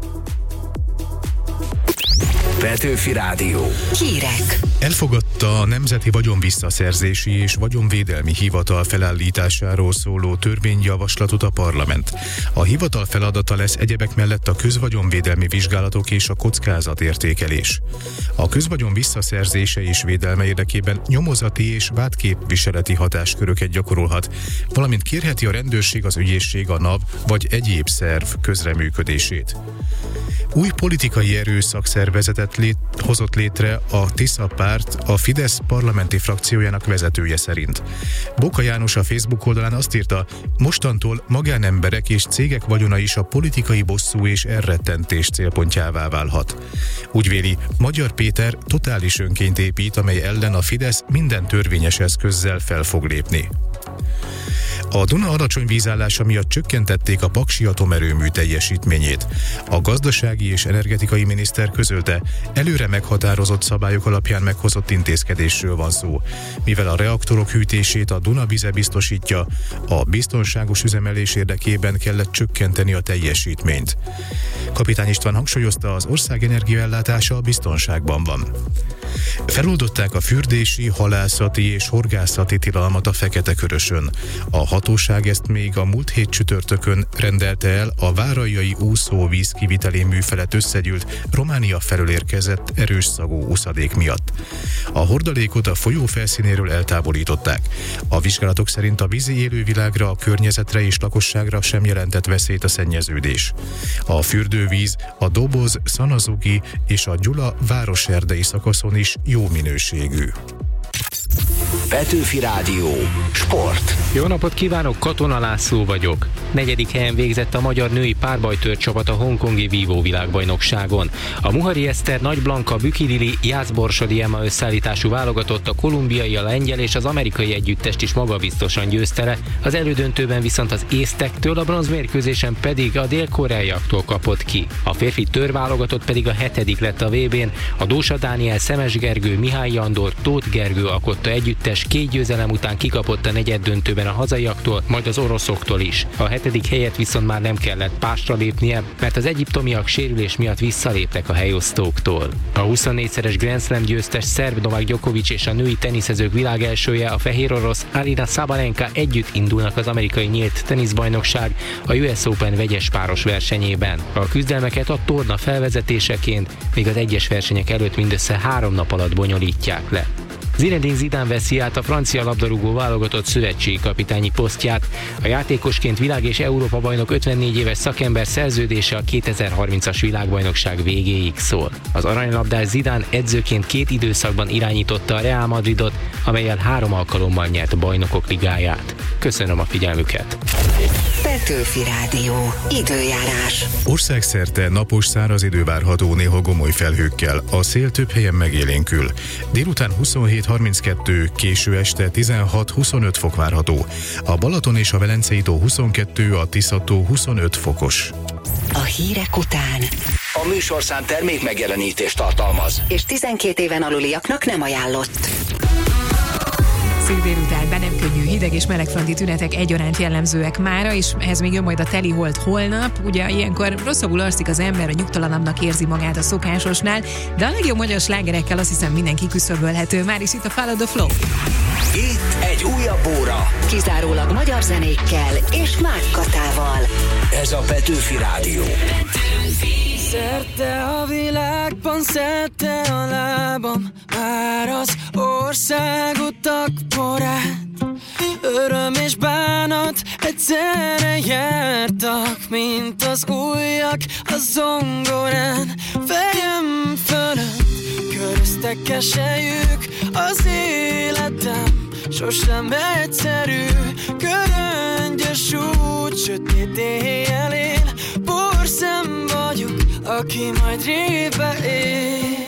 Petőfi Rádió. Hírek. Elfogadta a Nemzeti Vagyonvisszaszerzési és Vagyonvédelmi Hivatal felállításáról szóló törvényjavaslatot a parlament. A hivatal feladata lesz egyebek mellett a közvagyonvédelmi vizsgálatok és a kockázatértékelés. A közvagyon visszaszerzése és védelme érdekében nyomozati és vádképviseleti hatásköröket gyakorolhat, valamint kérheti a rendőrség, az ügyészség, a NAV vagy egyéb szerv közreműködését. Új politikai erőszakszervezetet lét, hozott létre a Tisza párt, a Fidesz parlamenti frakciójának vezetője szerint. Boka János a Facebook oldalán azt írta, mostantól magánemberek és cégek vagyona is a politikai bosszú és elrettentés célpontjává válhat. Úgy véli, Magyar Péter totális önként épít, amely ellen a Fidesz minden törvényes eszközzel fel fog lépni. A Duna alacsony vízállása miatt csökkentették a paksi atomerőmű teljesítményét. A gazdasági és energetikai miniszter közölte, előre meghatározott szabályok alapján meghozott intézkedésről van szó. Mivel a reaktorok hűtését a Duna vize biztosítja, a biztonságos üzemelés érdekében kellett csökkenteni a teljesítményt. Kapitány István hangsúlyozta, az ország energiaellátása a biztonságban van. Feloldották a fürdési, halászati és horgászati tilalmat a Fekete-Körösön. A hatóság ezt még a múlt hét csütörtökön rendelte el a várajai úszóvíz kiviteli mű felett összegyűlt, Románia felől érkezett erős szagú uszadék miatt. A hordalékot a folyó felszínéről eltávolították. A vizsgálatok szerint a vízi élővilágra, a környezetre és lakosságra sem jelentett veszélyt a szennyeződés. A fürdővíz a Doboz, Szanazugi és a Gyula városerdei szakaszon is jó minőségű. Petőfi Rádió. Sport. Jó napot kívánok, Katona László vagyok. Negyedik helyen végzett a magyar női párbajtőr csapat a hongkongi vívó világbajnokságon. A Muhari Eszter, Nagy Blanka, Büki Lili, Jász-Borsodi Emma összeállítású válogatott, a kolumbiai, a lengyel és az amerikai együttest is magabiztosan győzte le, az elődöntőben viszont az észtektől, a bronzmérkőzésen pedig a dél-koreaiaktól kapott ki. A férfi törválogatott pedig a hetedik lett a vé bén, a Dósa Dániel, Szemes Gergő, Mihály Andor, Tóth Gergő alkotta együttes Budapest két győzelem után kikapott a negyeddöntőben a hazaiaktól, majd az oroszoktól is. A hetedik helyet viszont már nem kellett pástra lépnie, mert az egyiptomiak sérülés miatt visszaléptek a helyosztóktól. A huszonnégyszeres Grand Slam győztes szerb Novák Djokovic és a női teniszezők világelsője, a fehér orosz Aryna Sabalenka együtt indulnak az amerikai nyílt teniszbajnokság a U S Open vegyes páros versenyében. A küzdelmeket a torna felvezetéseként még az egyes versenyek előtt mindössze három nap alatt bonyolítják le. Zinedine Zidane veszi át a francia labdarúgó válogatott szövetségi kapitányi posztját. A játékosként világ- és Európa-bajnok ötvennégy éves szakember szerződése a kétezer-harmincas világbajnokság végéig szól. Az aranylabdás Zidane edzőként két időszakban irányította a Real Madridot, amellyel három alkalommal nyert bajnokok ligáját. Köszönöm a figyelmüket! Petőfi Rádió. Időjárás. Országszerte napos száraz idő várható, néha gomoly felhőkkel. A szél több helyen megélénkül. Délután huszonhét harminckettő, késő este tizenhat huszonöt fok várható. A Balaton és a Velencei tó huszonkettő, a Tisza tó huszonöt fokos. A hírek után. A műsorszám termék megjelenítést tartalmaz. És tizenkét éven aluliaknak nem ajánlott. Szép délutánban nem könnyű, hideg és melegfronti tünetek egyaránt jellemzőek mára, és ehhez még jön majd a teli hold holnap. Ugye ilyenkor rosszabbul alszik az ember, a nyugtalanabbnak érzi magát a szokásosnál, de a legjobb magyar slágerekkel azt hiszem mindenki küszöbölhető. Már is itt a Follow the Flow. Itt egy újabb óra. Kizárólag magyar zenékkel és Mák Katával. Ez a Petőfi Rádió. Szerte a világban, szerte a lábam, már az országutak porát. Öröm és bánat egyszerre jártak, mint az ujjak a zongorán. Fejem fölött köröztek keselyük, az életem sosem egyszerű. Köröngyös út, sötét éjjelén, porszem vagyok, aki majd rébe él.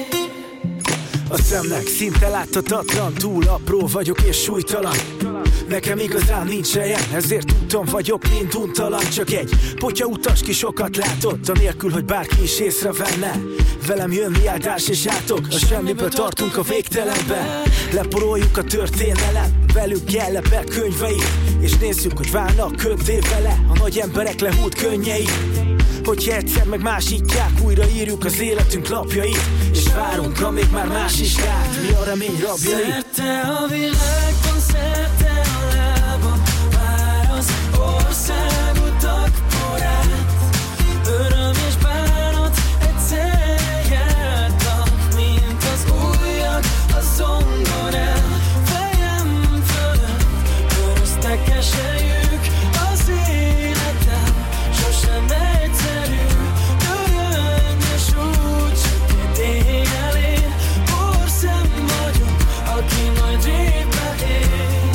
A szemnek szinte láthatatlan, túl apró vagyok és súlytalan. Nekem igazán nincs helyen, ezért úton vagyok, mint untalan. Csak egy potya utas ki sokat látott, anélkül, hogy bárki is észrevenne. Velem jön mi áldás és átok, a semmiből tartunk a végtelenbe. Leporoljuk a történelem, velük jellepek könyvei, és nézzük, hogy válnak köddé vele a nagy emberek lehúlt könnyei. Hogyha egyszer meg másítják, újra írjuk az életünk lapjait, és várunk, amíg már más is lát, mi a remény rabjai. Szerte a világban, szerte a lábam, már az országutak porát. Öröm és bánat egyszerre jártak, mint az ujjak a zongorán. Fejem fölött köröztek esejük, az életem sosem egyszerű. Köröngyös út, sötét éjjelén, porszem vagyok, aki majd rébe él.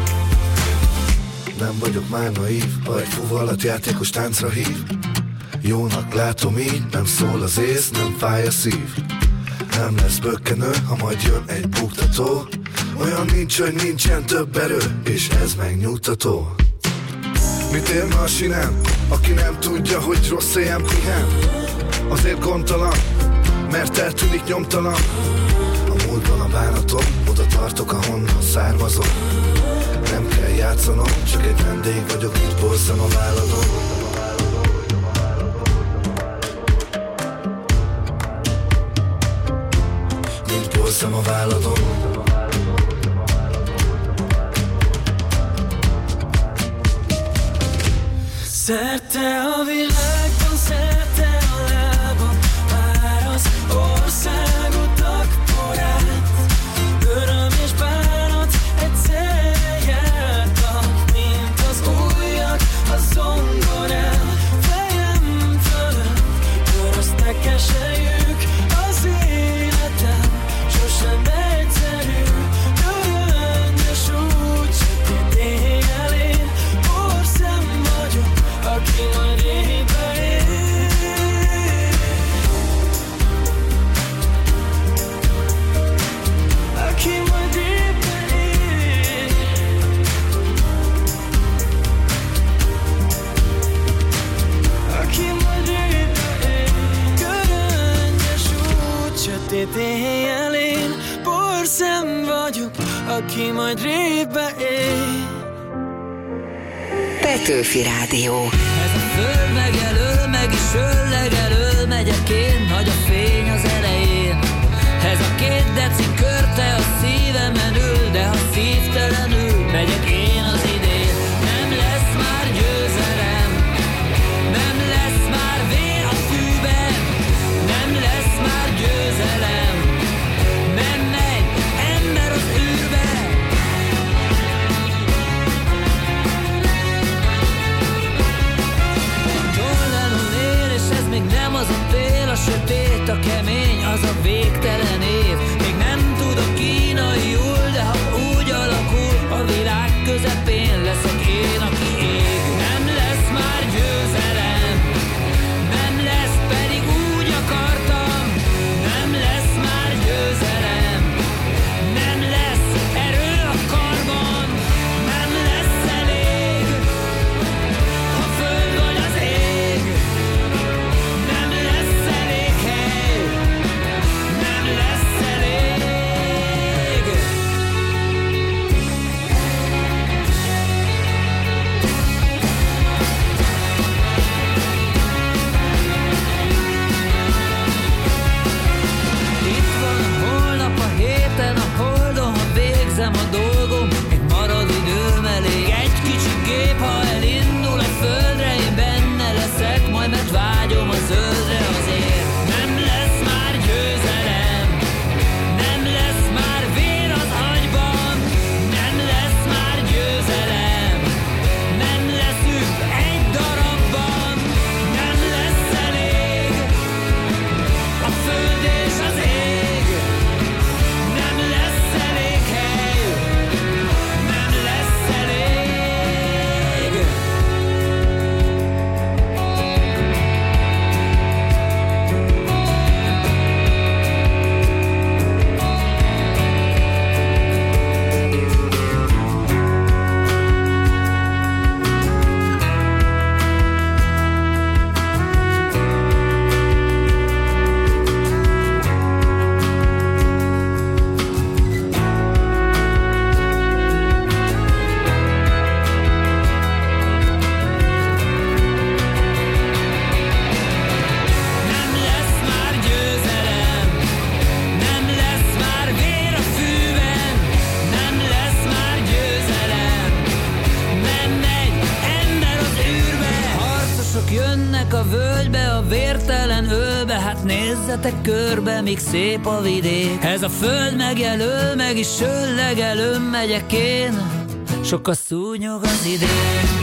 Nem vagyok már naív, ha egy fuvalat játékos táncra hív. Jónak látom így, nem szól az ész, nem fáj a szív. Nem lesz bökkenő, ha majd jön egy buktató. Olyan nincs, hogy nincsen több erő, és ez megnyugtató. Mit érne a sinem, aki nem tudja, hogy rossz helyen pihen? Azért gondtalan, mert eltűnik nyomtalan. A múltban a bánatom, oda tartok, ahonnan származom. Nem kell játszanom, csak egy vendég vagyok, mint bolszem a válladon. Mint bolszem a válladon. Szerte a világban, szerte a lábam, már az országutak porát. Öröm és bánat egyszerre jártak, mint az ujjak a zongorán. Fejem fölött köröztek esejük, az életem sosem egyszerű. Köröngyös út, sötét éjjelén, porszem vagyok, aki majd rébe aki majd révbe él. Petőfi Rádió. Ez a föld megjelöl, meg is ölleg elől, megyek én, nagy a fény az elején. Ez a két deci körte a szívemen ül, de ha szívtelenül megyek én az idén. Nem lesz már győzelem, nem lesz már vér a fűben, nem lesz már győzelem, nem megy ember az űrbe. Tollanul él, és ez még nem az a tél, a sötét, a kemény, az a végtelen év. Még nem tudok kínaiul, de ha úgy alakul, a világ közepén leszek én, aki ég. Nem lesz már győzelem, nem lesz, pedig úgy akartam. Nem lesz már győzelem, nem lesz erő a karban, nem lesz elég, ha föld vagy az ég. Nem lesz elég hely, nem lesz elég. Itt van a holnap, a héten, a holdon, ha végzem a dolgom, még marad időm elég. Egy kicsi gép, ha elindul a földre, én benne leszek, majd mert vágyom a zöldre azért. Nem lesz már győzelem, nem lesz már vér az agyban, nem lesz már győzelem, nem leszünk egy darabban, nem lesz elég a föld és az ég. Nem lesz elég hely, nem lesz elég. Nem lesz már győzelem, nem lesz már vér a fűben, nem lesz már győzelem, nem megy ember az űrbe. Harcosok jönnek a völgybe, a vértelen ölbe, hát nézzetek körbe, míg szép a vidék. Ez a föld megjelöl, meg is ölleg elől, megyek én, sok a szúnyog az idén.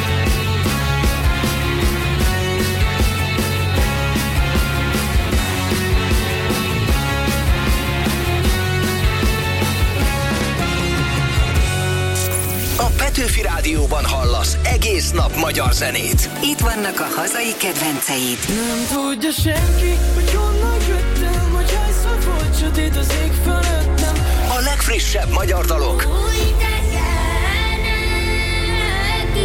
A Petőfi Rádióban hallasz egész nap magyar zenét. Itt vannak a hazai kedvenceid. Nem tudja senki, hogy honnan jöttem, hogy hányszor volt sötét az ég fölöttem. A legfrissebb magyar dalok. Új tegenek,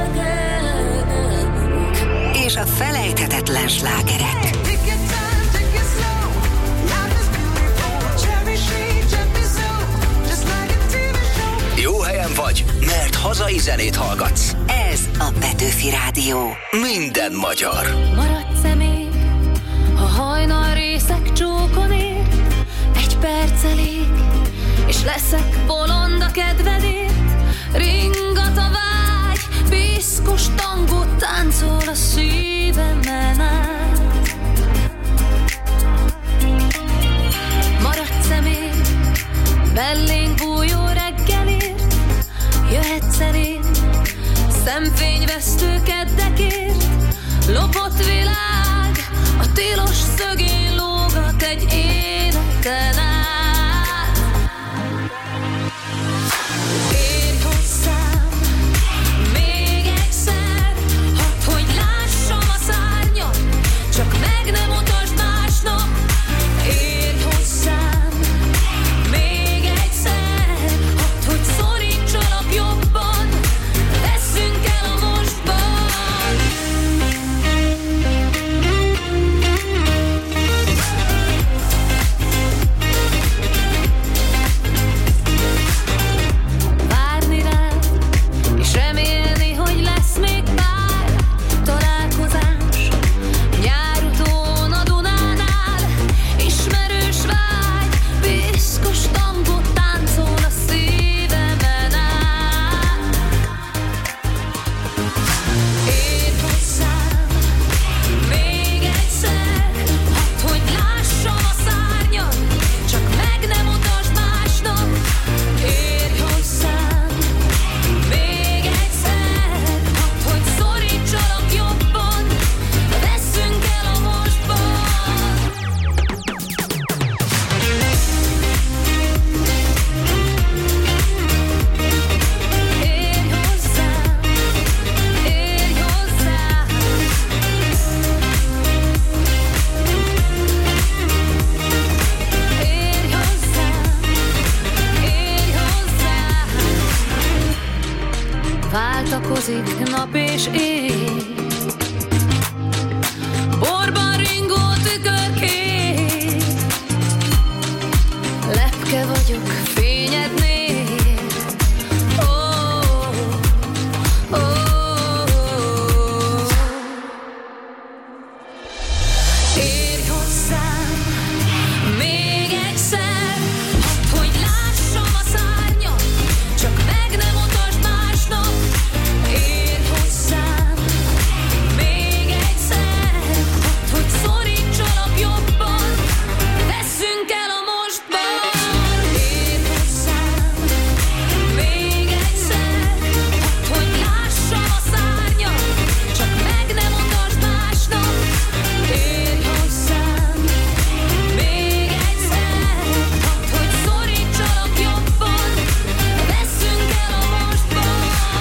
idegenek. És a felejthetetlen slágerek. Jó helyen vagy, mert hazai zenét hallgatsz. Ez a Petőfi Rádió. Minden magyar. Maradsz még, ha hajnal részek csókon ér, egy perc elég, és leszek bolond a kedvedért. Ringat a vágy, piszkos tangót táncol a szívemen át. Maradsz még, mellénk bújó reggelért, jöhetsz elém, szemfényvesztő keddekért. Lopott világ, a tilos szögén lógat egy életen át. Érj hozzám még egyszer, hadd, hogy lássam a szárnyat, csak meg nem mutasd másnak. Érj hozzám még egyszer, hadd, hogy szorítsalak jobban, veszünk el a mostban. tiltakozik nap és éj. Borban ringó tükörkép, lepke vagyok fényednél. Oh, oh, oh. Érj hozzám még egyszer, hadd, hogy lássam a szárnyat, csak meg nem mutasd másnak. Érj hozzám még egyszer, hadd, hogy szorítsalak jobban, veszünk el a mostban. Érj hozzám még egyszer, hadd, hogy lássam a szárnyat, csak meg nem mutasd másnak. Érj hozzám még egyszer, hadd, hogy szorítsalak jobban, veszünk el a mostban.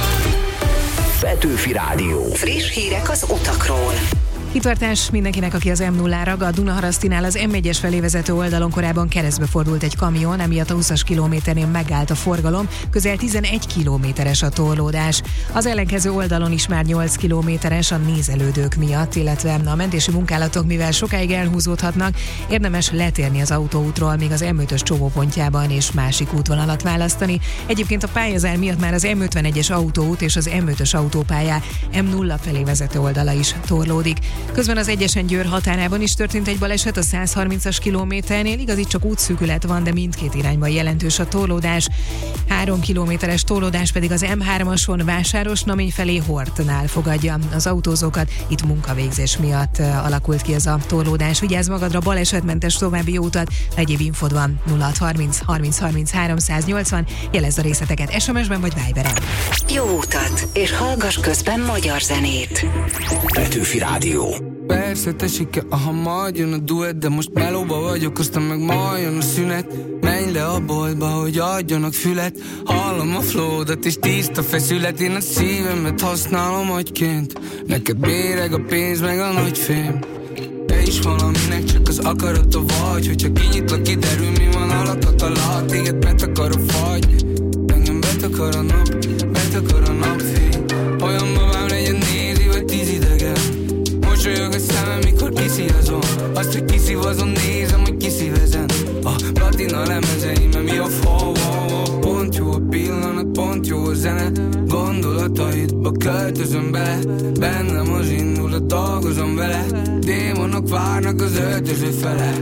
Petőfi Rádió. Friss hírek az utakról. Kitartás mindenkinek, aki az em nullára, a Dunaharasztinál az em egyes felé vezető oldalon korábban keresztbe fordult egy kamion, emiatt a húszas kilométernél megállt a forgalom, közel tizenegy kilométeres a torlódás. Az ellenkező oldalon is már nyolc kilométeres a nézelődők miatt, illetve a mentési munkálatok, mivel sokáig elhúzódhatnak, érdemes letérni az autóútról, még az em ötös csomópontjában és másik útvonalat választani. Egyébként a pályazár miatt már az em ötvenegyes autóút és az em ötös autópályá em nulla felé vezető oldala is torlódik. Közben az Egyesen Győr határában is történt egy baleset a százharmincas kilométernél, igaz, itt csak útszűkület van, de mindkét irányban jelentős a torlódás. Három kilométeres torlódás pedig az em hármason Vásárosnamény felé Hortnál fogadja az autózókat, itt munkavégzés miatt alakult ki ez a torlódás. Vigyázz magadra, balesetmentes további jó utat, egyéb infod van nulla hat harminc harminc harminc háromszáznyolcvan, jelezd a részleteket es em es-ben vagy Viberen. Jó utat, és hallgass közben magyar zenét. Petőfi Rádió. Persze te siker, aha majd jön a duett, de most melóba vagyok, aztán meg majd jön a szünet. Menj le a boltba, hogy adjanak fület, hallom a flódat és tiszta feszület. Én a szívemet használom agyként, neked béreg a pénz meg a nagy fém. Te is valaminek csak az akarata vagy, hogyha kinyitlak, kiderül mi van alakat alatt. Téged betakar a fagy, engem betakar a nap, betakar a napfény. Olyan babám legyen nézi vagy tíz idegen, mosolyog a szemem, mikor kiszívazom, azt, hogy kiszívazom, nézem, hogy kiszívezen a platina lemezeim, mi a fa. Pont jó a pillanat, pont jó a zene, gondolataidba költözöm bele, bennem az indulat, dolgozom vele, démonok várnak az öltöző fele.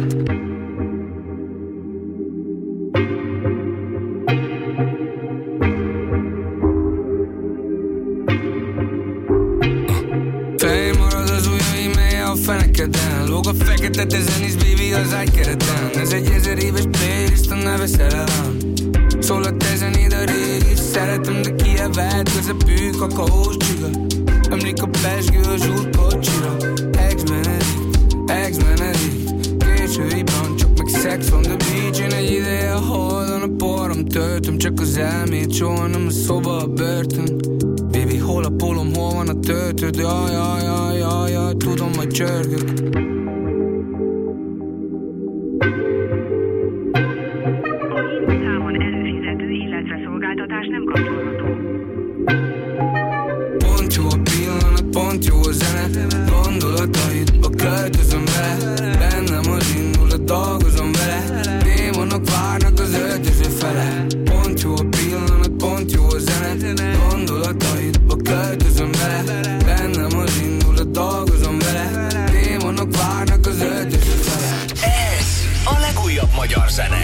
Fenekeden, lóg a fekete, de zenész, baby, az ágykereten. Ez egy ezer éves playlist, a neve szerelem. Szól a te zenéd a régi, szeretem, de kievelt közepű kakaós csiga. Emlék a pesgő a zsúrkocsira. Ex-Benedikt, ex-Benedikt, késői ban, csak meg sex on the beach. Én egy ideje a holdon, a porom töltöm, csak az elmét, soha nem a szoba, a börtön. Baby, hol a polom, hol van a töltőd? Jaj, jaj, jaj, jaj, jaj, tudom, hogy csörgök. Számon előfizető, illetve szolgáltatás nem kapcsolható. Pont jó a pillanat, pont jó a zene, gondolataidba költözöm bele, bennem az indulat, dolgozom vele, démonok várnak az öltöző fele. Pont jó a pillanat, pont jó a zene, gondolataidba költözöm bele, bennem az indulat, dolgozom vele, démonok várnak az öltöző fele. Ez a legújabb magyar zene.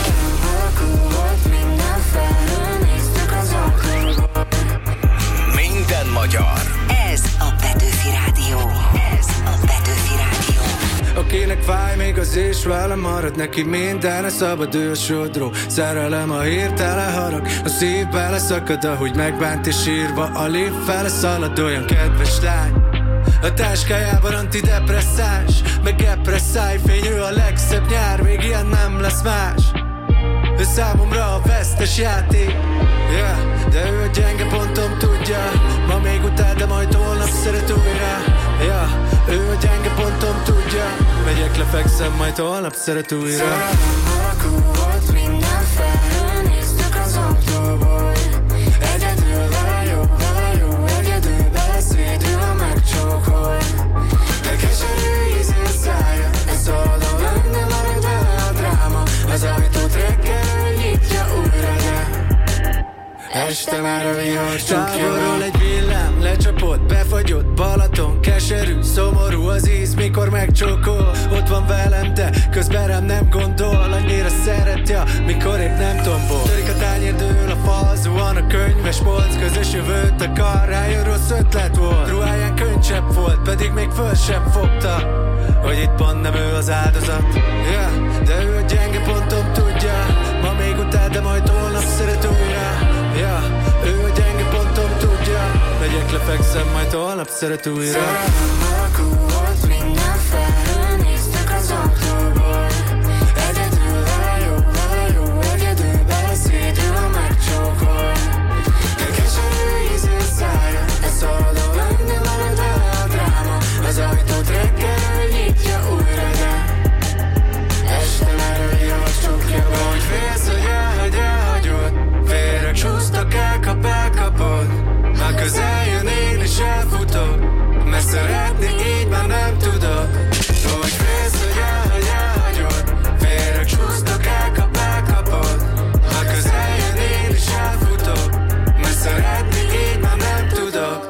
Minden magyar. Ez a Petőfi Rádió. Ez a Petőfi Rádió. Akinek fáj még az is velem marad, neki minden szabad, ő a sodró. Szerelem a hirtelen harag, a szív beleszakad, ahogy megbánt és írva a lift fele szalad, olyan kedves lány. A táskájában antidepresszáns, meg epresszáj, fényű a legszebb nyár, még ilyen nem lesz más. Ő számomra a vesztes játék, yeah, de ő a gyenge pontom, tudja. Ma még utál, de majd holnap szeret újra, yeah, ő a gyenge pontom, tudja. Megyek, lefekszem, majd holnap szeret újra. Szerelem alakul volt mindenfelől, néztük az autóból. Egyedül vele jó, vele jó, este már a vihar csukja. Távolról egy villám, lecsapott, befagyott Balaton, keserű, szomorú az íz, mikor megcsókol. Ott van velem, de közben rám nem gondol. Annyira szeretja, mikor épp nem tombol. Törik a tányér, dől a fal, zuhan a könyves polc. Közös jövőt akar, rájön rossz ötlet volt. Ruháján könycsepp volt, pedig még föl sem fogta, hogy itt pont nem ő az áldozat. Yeah, de ő a gyenge pontom tudja. Ma még utál, de majd holnap szeret újra. Yeah, ő a gyenge pontom tudja. Megyek, lefekszem, majd holnap szeret újra. Szerelem alakú volt minden felhő, néztük az autóból. Egyedül vele jó, vele jó, egyedül beleszédül, ha megcsókol. De keserű ízű szája, de szaladó lenne veled vele a dráma. Az ajtót reggel ő nyitja újra, de este már a vihar csukja. Hogy félsz, hogy elhagy, elhagyod, vérek csúsztak, elkap, elkapod. Ha közel jön, én is elfutok, mert szeretni így már nem tudok. Hogy félsz, hogy elhagy, elhagyod, vérek csúsztak, elkap, elkapod. Ha közel jön, én is elfutok, mert szeretni így már nem tudok.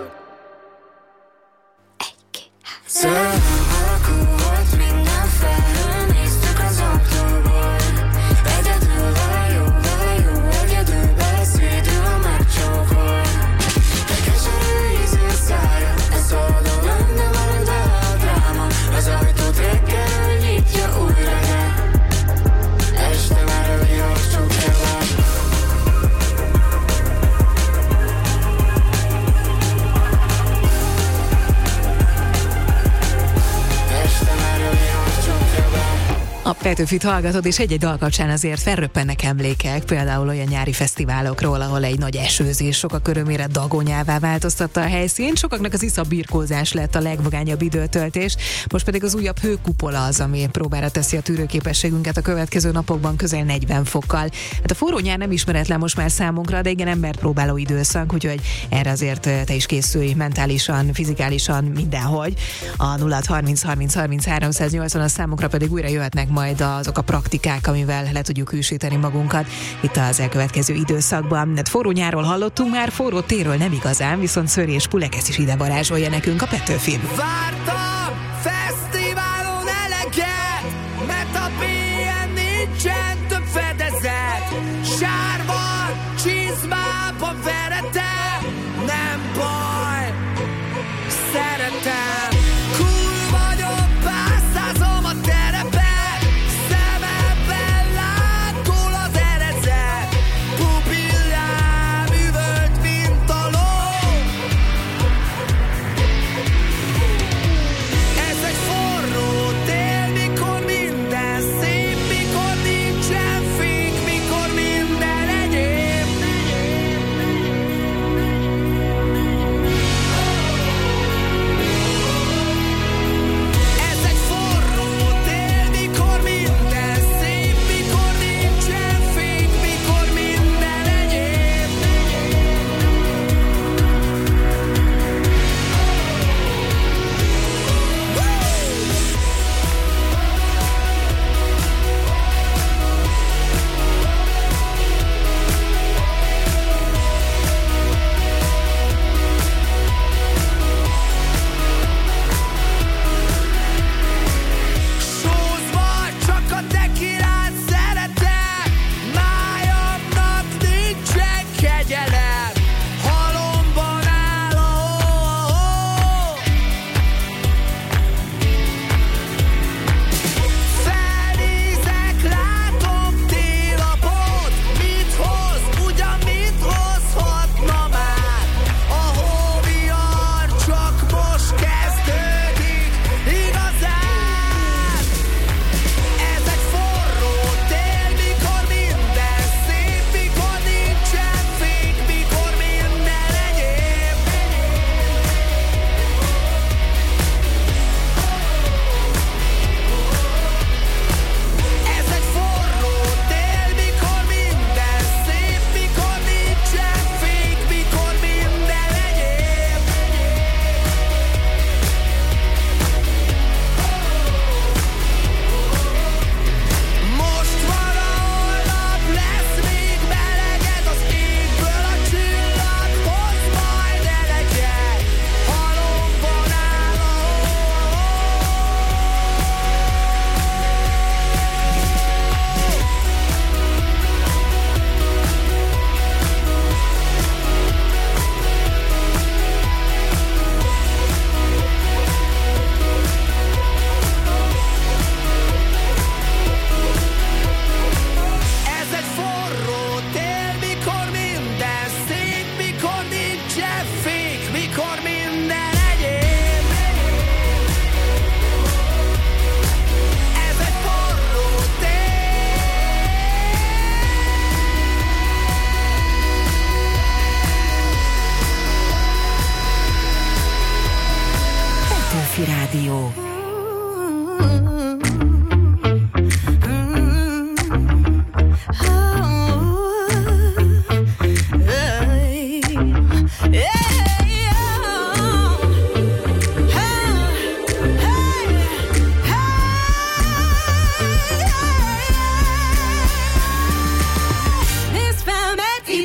Szerelem alakú volt minden felhő, néztük az autóból. Egyedül vele jó, vele jó, egyedül beleszédül, ha megcsókol. De keserű ízű szája, de szaladó lenne veled vele a dráma. Az ajtót reggel ő nyitja újra, de este már a vihar csukja le. A Petőfit hallgatod, és egy-egy dal kapcsán azért felröppennek emlékek, például olyan nyári fesztiválokról, ahol egy nagy esőzés sokak örömére dagonyává változtatta a helyszínt, sokaknak az iszabirkózás lett a legvagányabb időtöltés, most pedig az újabb hőkupola az, ami próbára teszi a tűrőképességünket a következő napokban közel negyven fokkal. Hát a forró nyár nem ismeretlen most már számunkra, de igen, embert próbáló időszak, úgyhogy erre azért te is készülj mentálisan, fizikálisan, mindenhogy. A nulla harminc harminc harminc háromszáznyolcvan a számunkra pedig újra jöhetnek majd azok a praktikák, amivel le tudjuk hűsíteni magunkat itt az elkövetkező időszakban. Hát forró nyárról hallottunk már, forró térről nem igazán, viszont Szöri és Pulekesz is ide varázsolja nekünk a Petőfin. Vártam fesztiválon eleget, mert a bé en nincsen több fedezet. Sárban, csizmában veretem, nem baj, szeretem. Cool vagyok, pásztázom a terepen.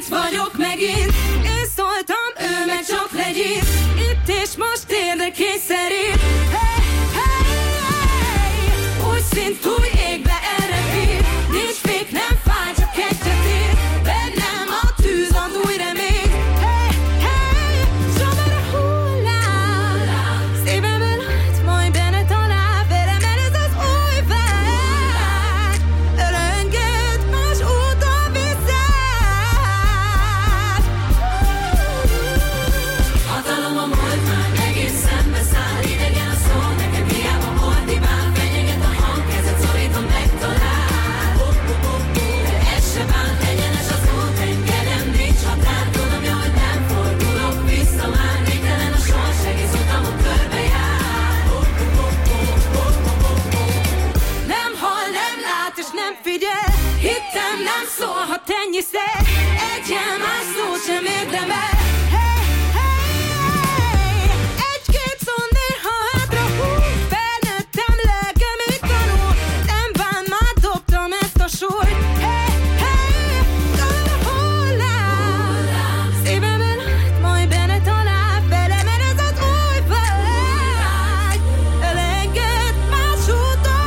itt vagyok megint. Én szóltam, ő meg csak legyint. Itt és most érdekés szerint. Hey, hey, hey. Új szint, új égbe elrepít. Nincs fék, nem fáj, csak egyet ér. Bennem a tűz, ad új remény. Hey, hey, somer a hullám. Szívemben át, majd benne talál. Velem el ez az új vágy. Elenged, más úton viszád. Hatalom a múlt már megint szembe száll. Idegen a szó, nekem hiába ordibál. Fenyeget a hang, kezet szorítom, megtalál. De ez se bánt, egyenes az út, engedem, nincs határ. Tudom, jó, hogy nem fordulok vissza már. Végtelen a sors, egész utamon körbejár. Nem hall, nem lát és nem figyel. Hittem, nem szólhat ennyiszer. Egyen más szót sem érdemel. Hey, hey, hey. Egy-két szó néha hátra húz. Felnőttem, lelkem itt tanul. Nem bán, már dobtam ezt a súlyt. Hey, hey. Talán a hullám. Szívemben át, majd benne talál. Velem el ez az új vágy. Elenged, más úton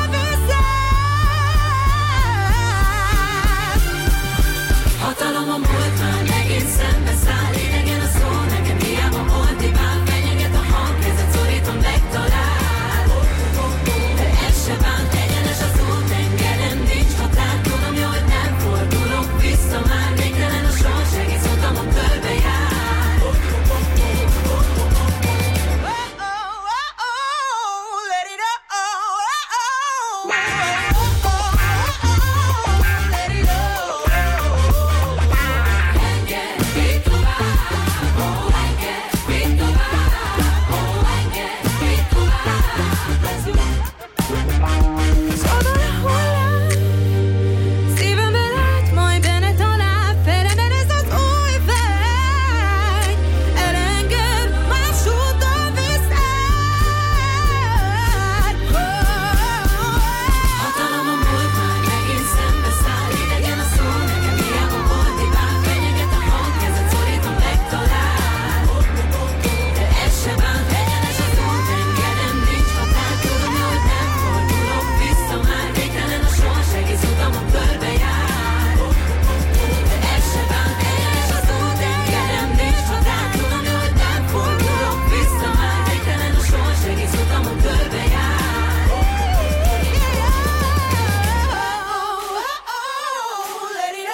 viszád. Hatalom a múlt már megint szembe száll. Idegen a szó, nekem hiába ordibál. Fenyeget a hang, kezet szorítom, megtalál. De ez se bánt, egyenes az út, engedem, nincs határ. Tudom, jó, hogy nem fordulok vissza már. Végtelen a sors, egész utamon körbejár. Let it Szívemben át, majd benne talál. Felemel ez az új vágy. Elenged, más úton viszád. Hatalom a múlt már megint szembe száll. Idegen a szó, nekem hiába ordibál. Fenyeget a hang, kezet szorítom, megtalál. De ez se bánt, egyenes az út, engedem, nincs határ. Tudom, jó, hogy nem fordulok vissza már. Végtelen a sors, egész utamon körbejár. De ez se bánt, egyenes az út, engedem, nincs határ. Tudom, jó, hogy nem fordulok vissza már. Végtelen a sors, egész utamon körbejár. Let it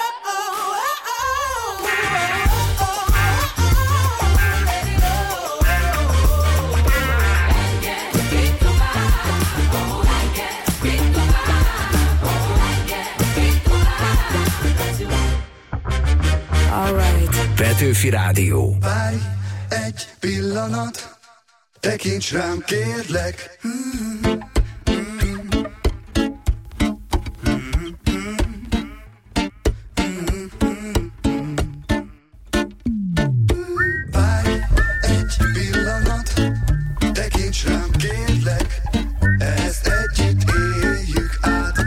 Petőfi Rádió. Várj egy pillanat, tekints rám, kérlek. Várj egy pillanat, tekints rám, kérlek. Ezt együtt éljük át.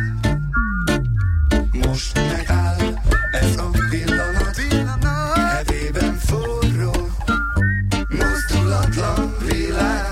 Most megáll ez a pillanat, hevében forró, mozdulatlan világ.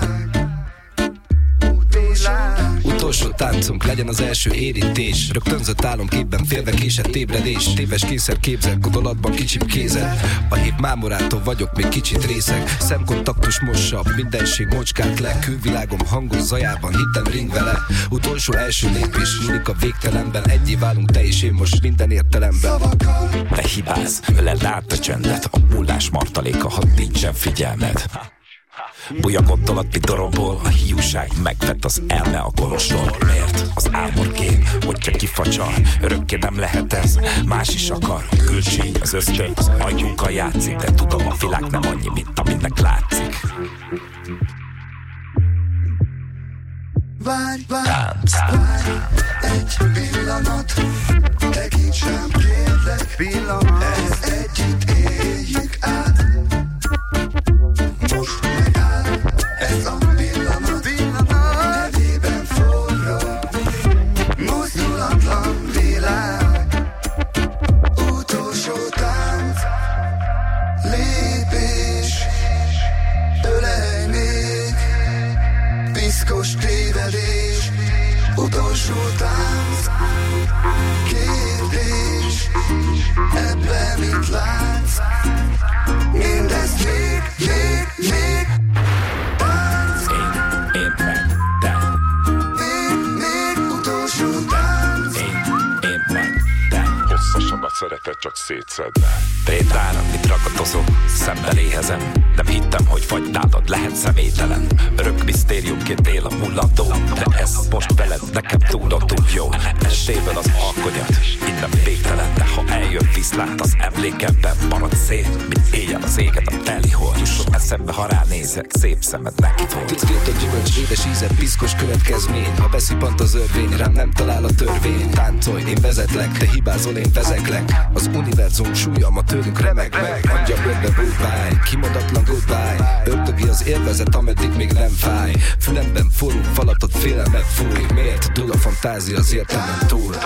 Utolsó táncunk legyen az első érintés. Rögtönzött álomképben félve késett ébredés. Téves kényszer képzel, gondolatban kicsibb kézzel. A hív mámorától vagyok még kicsit részeg. Szemkontaktus mossa, mindenség mocskát le. Külvilágom hangos zajában, hittem ring vele. Utolsó első lépés, nyúlik a végtelenben. Egyé válunk te és én most minden értelemben. Te hibáz, öleld át a csendet. A mullás martaléka, ha nincsen figyelmed. Bújja gondolat, mint doromból. A hiúság megvett az elme a kolostól. Miért? Az álmorkép, hogyha kifacsar. Örökké nem lehet ez, más is akar. Külcsíny, az ösztön, az agyunkkal játszik. De tudom, a világ nem annyi, mint aminek látszik. Várj, várj, várj egy pillanat, tekints rám, kérlek. Pillanat, ezt együtt éljük át. Most megáll ez a pillanat, nevében forró, mozdulatlan világ. Utolsó tánc, piszkos tévedés, utolsó tánc, kérdés, ebben mit látsz? Mindezt még, még, még tánc. Én, én meg te. Még, még utolsó tánc. Én, én meg te. Hosszasabbat szeretett csak szétszedne. Pétár, mit ragadozom, szemben éhezem. Nem hittem, hogy vagy nálad lehet személytelen. Örök misztériumként él a mullató, de ez most veled nekem túl a túl jó. Esséből az alkonyat, innen végtelen. De ha eljön viszlát az emlékemben, marad szét, mint éjjel az éget a telihold. Jusson eszembe, ha ránézek, szép szemed neki volt. Tisztét a gyümölcs, édes íze, piszkos következmény. Ha beszippant az örvény, rám nem talál a törvény. Táncolj, én vezetlek, te hibázol, én vezeklek. Az univerzum súlyalma tőlünk remeg meg. Adja bőrbe goodbye, kimondatlan goodbye. Ördögi az élvezet, ameddig még nem fáj. Fülemben forró falatot félelmet fúj. Miért dúl a fantázia az értelmen túl?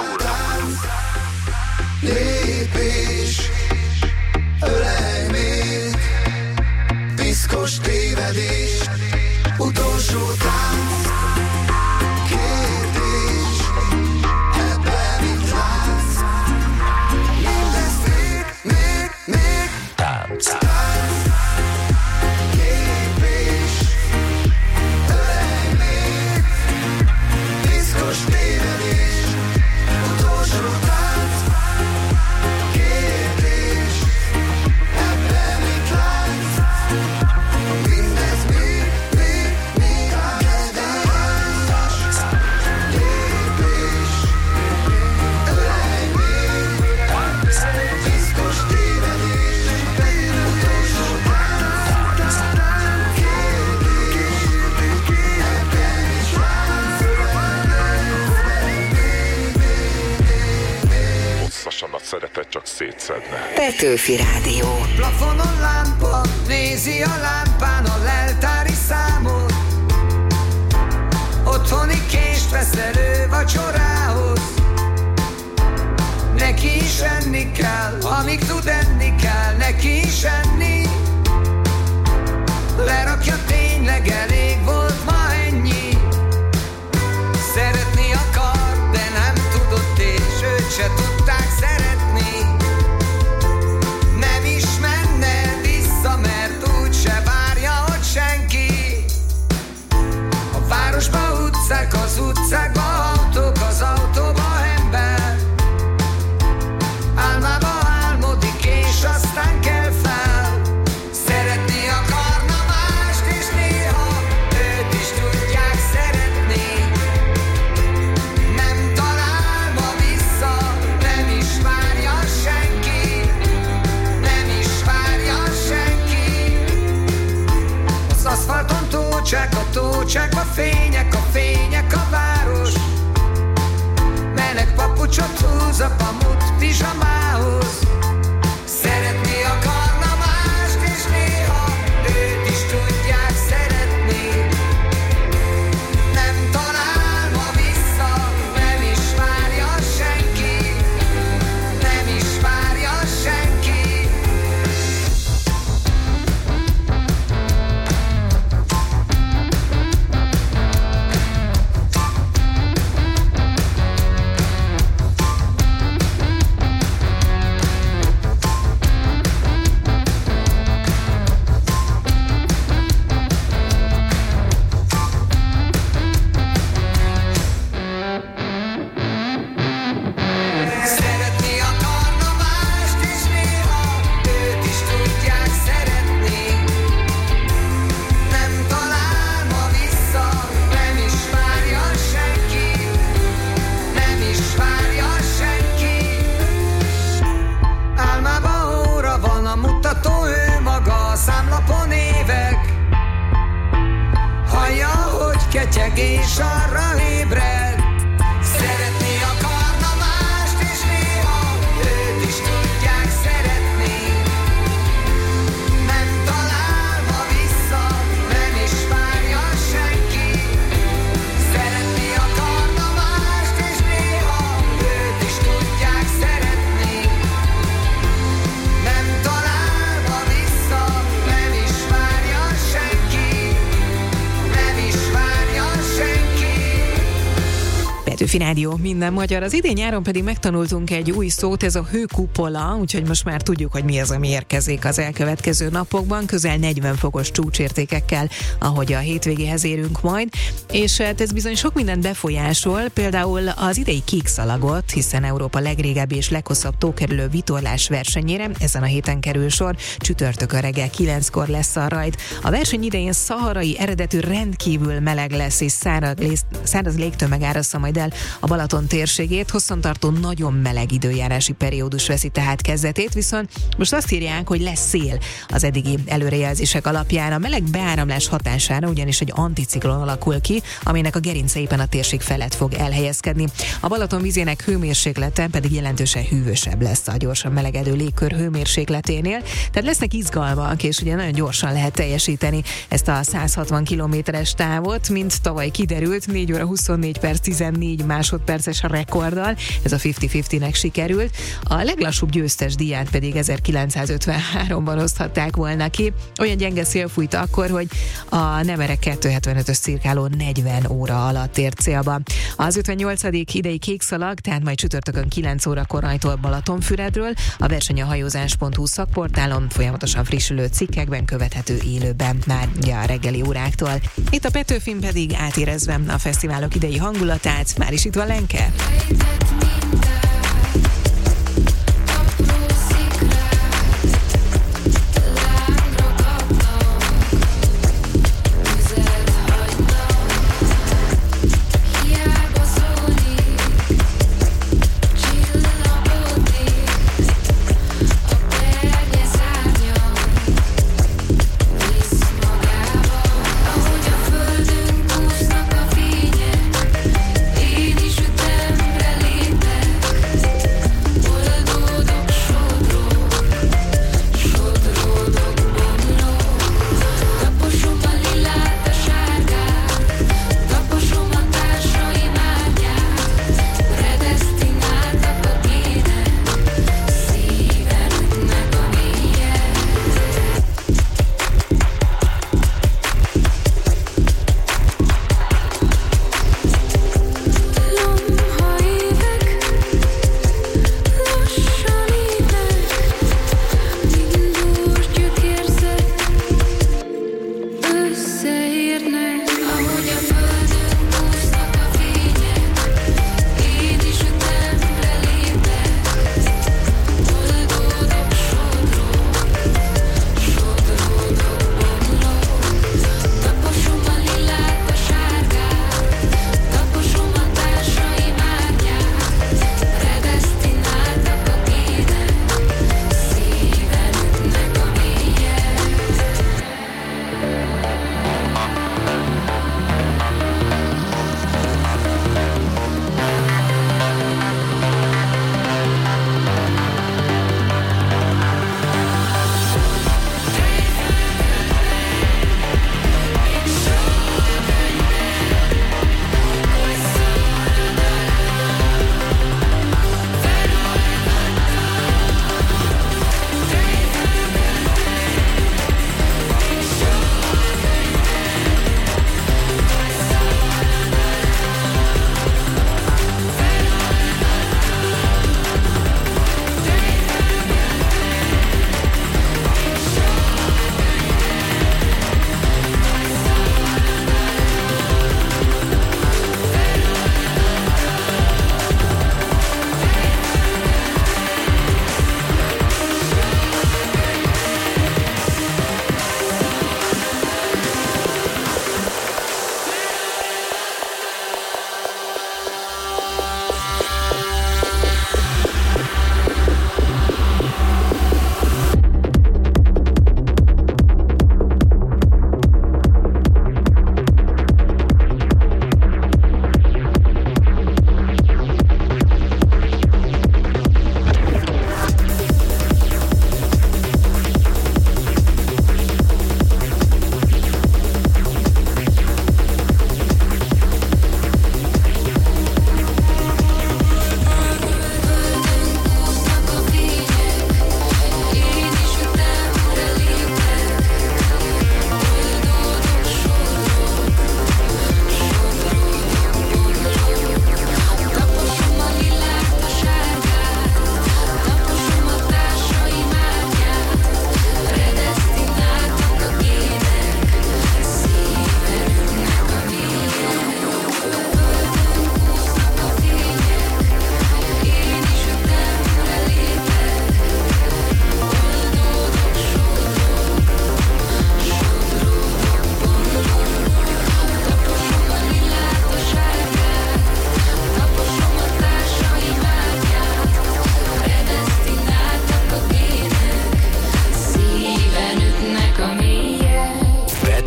Lépés, ölej még, piszkos tévedés, utolsó tánc, kérdés, ebben mit látsz? Mindezt még, még, még tánc. Lépés, ölej még, piszkos tévedés, utolsó tánc, kérdés, ebben mit látsz? Mindez még, még, még kedves. Lépés, ölej még, piszkos tévedés, utolsó tánc, kérdés, ebben mit látsz? Hosszasabbat szeretett csak szétszedne. Petőfi Rádió. Plafonon lámpa, nézi a lámpán a leltári számot. Otthoni kést vesz elő vacsorához. Neki is enni kell, amíg tud enni kell, neki is enni. Lerakja, tényleg elég volt ma ennyi. Szeretni akar, de nem tudott, és őt se tudták szeretni. Nem is menne vissza, mert úgyse várja ott senki. A városba utcák, az utcákba autók, az autóba ember. Álmába álmodik, és aztán kell fel. Szeretni akarna mást, és néha őt is tudják szeretni. Nem talál ma vissza, nem is várja senki. Nem is várja senki. Az aszfalton tócsák, a tócsákba fények, a fények a város. Meleg papucsot húz a pamut pizsamához. Szeretni akarna mást, és néha őt is tudják szeretni. Nem talál ma vissza, nem is várja senki. Nem is várja senki. Szeretni akarna mást, és néha őt is tudják szeretni. Nem talál ma vissza, nem is várja senki. Nem is várja senki. Álmában óra van, a mutató ő maga, a számlapon évek. Hallja, hogy ketyeg, és arra ébred. Szeretni akarna mást, és néha őt is tudják szeretni. Nem talál ma vissza, nem is várja senki. Szeretni akarna mást, és néha őt is tudják szeretni. Nem talál ma vissza, nem is várja senki. Nem is várja senki. Petőfi Rádió, minden magyar. Az idén nyáron pedig megtanultunk egy új szót, ez a hőkupola, úgyhogy most már tudjuk, hogy mi az, ami érkezik az elkövetkező napokban, közel negyven fokos csúcsértékekkel, ahogy a hétvégéhez érünk majd, és ez bizony sok mindent befolyásol, például az idei kékszalagot, hiszen Európa legrégebbi és leghosszabb tókerülő vitorlás versenyére ezen a héten kerül sor, csütörtökön reggel kilenckor lesz a rajd. A verseny idején szaharai eredetű rendkívül meleg lesz, és száraz, száraz légtömeg árassza majd el a Balaton térségét, hosszantartó nagyon meleg időjárási periódus veszi tehát kezdetét, viszont most azt írják, hogy lesz szél az eddigi előrejelzések alapján. A meleg beáramlás hatására ugyanis egy anticiklon alakul ki, aminek a gerinceiben a térség felett fog elhelyezkedni. A Balaton vízének hőmérséklete pedig jelentősen hűvösebb lesz a gyorsan melegedő légkör hőmérsékleténél, tehát lesznek izgalmak, és ugye nagyon gyorsan lehet teljesíteni ezt a száz hatvan kilométeres távot, mint tavaly kiderült, négy óra huszonnégy perc tizennégy másodperces rekorddal, ez a ötven-ötvennek sikerült. A leglassúbb győztes díját pedig ezerkilencszázötvenháromban oszthatták volna ki. Olyan gyenge szél fújt akkor, hogy a Nemerek kétszázhetvenötös cirkáló negyven óra alatt ért célba. Az ötvennyolcadik idei kékszalag, tehát majd csütörtökön kilenc órakor rajtol Balatonfüredről, a verseny a hajózás pont hu szakportálon folyamatosan frissülő cikkekben követhető élőben már a reggeli óráktól. Itt a Petőfin pedig átérezve a fesztiválok idei hangulatát, már is itt van Lenke. Én is ütemre lépek.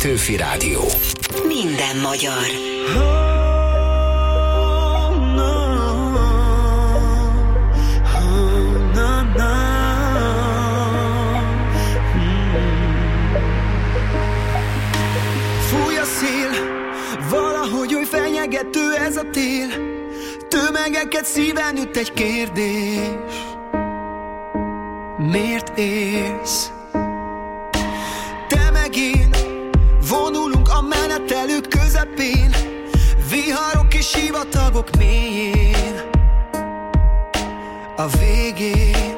Petőfi Rádió. Minden magyar. Fúj a szél, valahogy oly fenyegető ez a tél. Tömegeket szíven üt egy kérdés. Miért élsz? Te meg én vonulunk a menetelő közepén, viharok és sivatagok mélyén. A végén,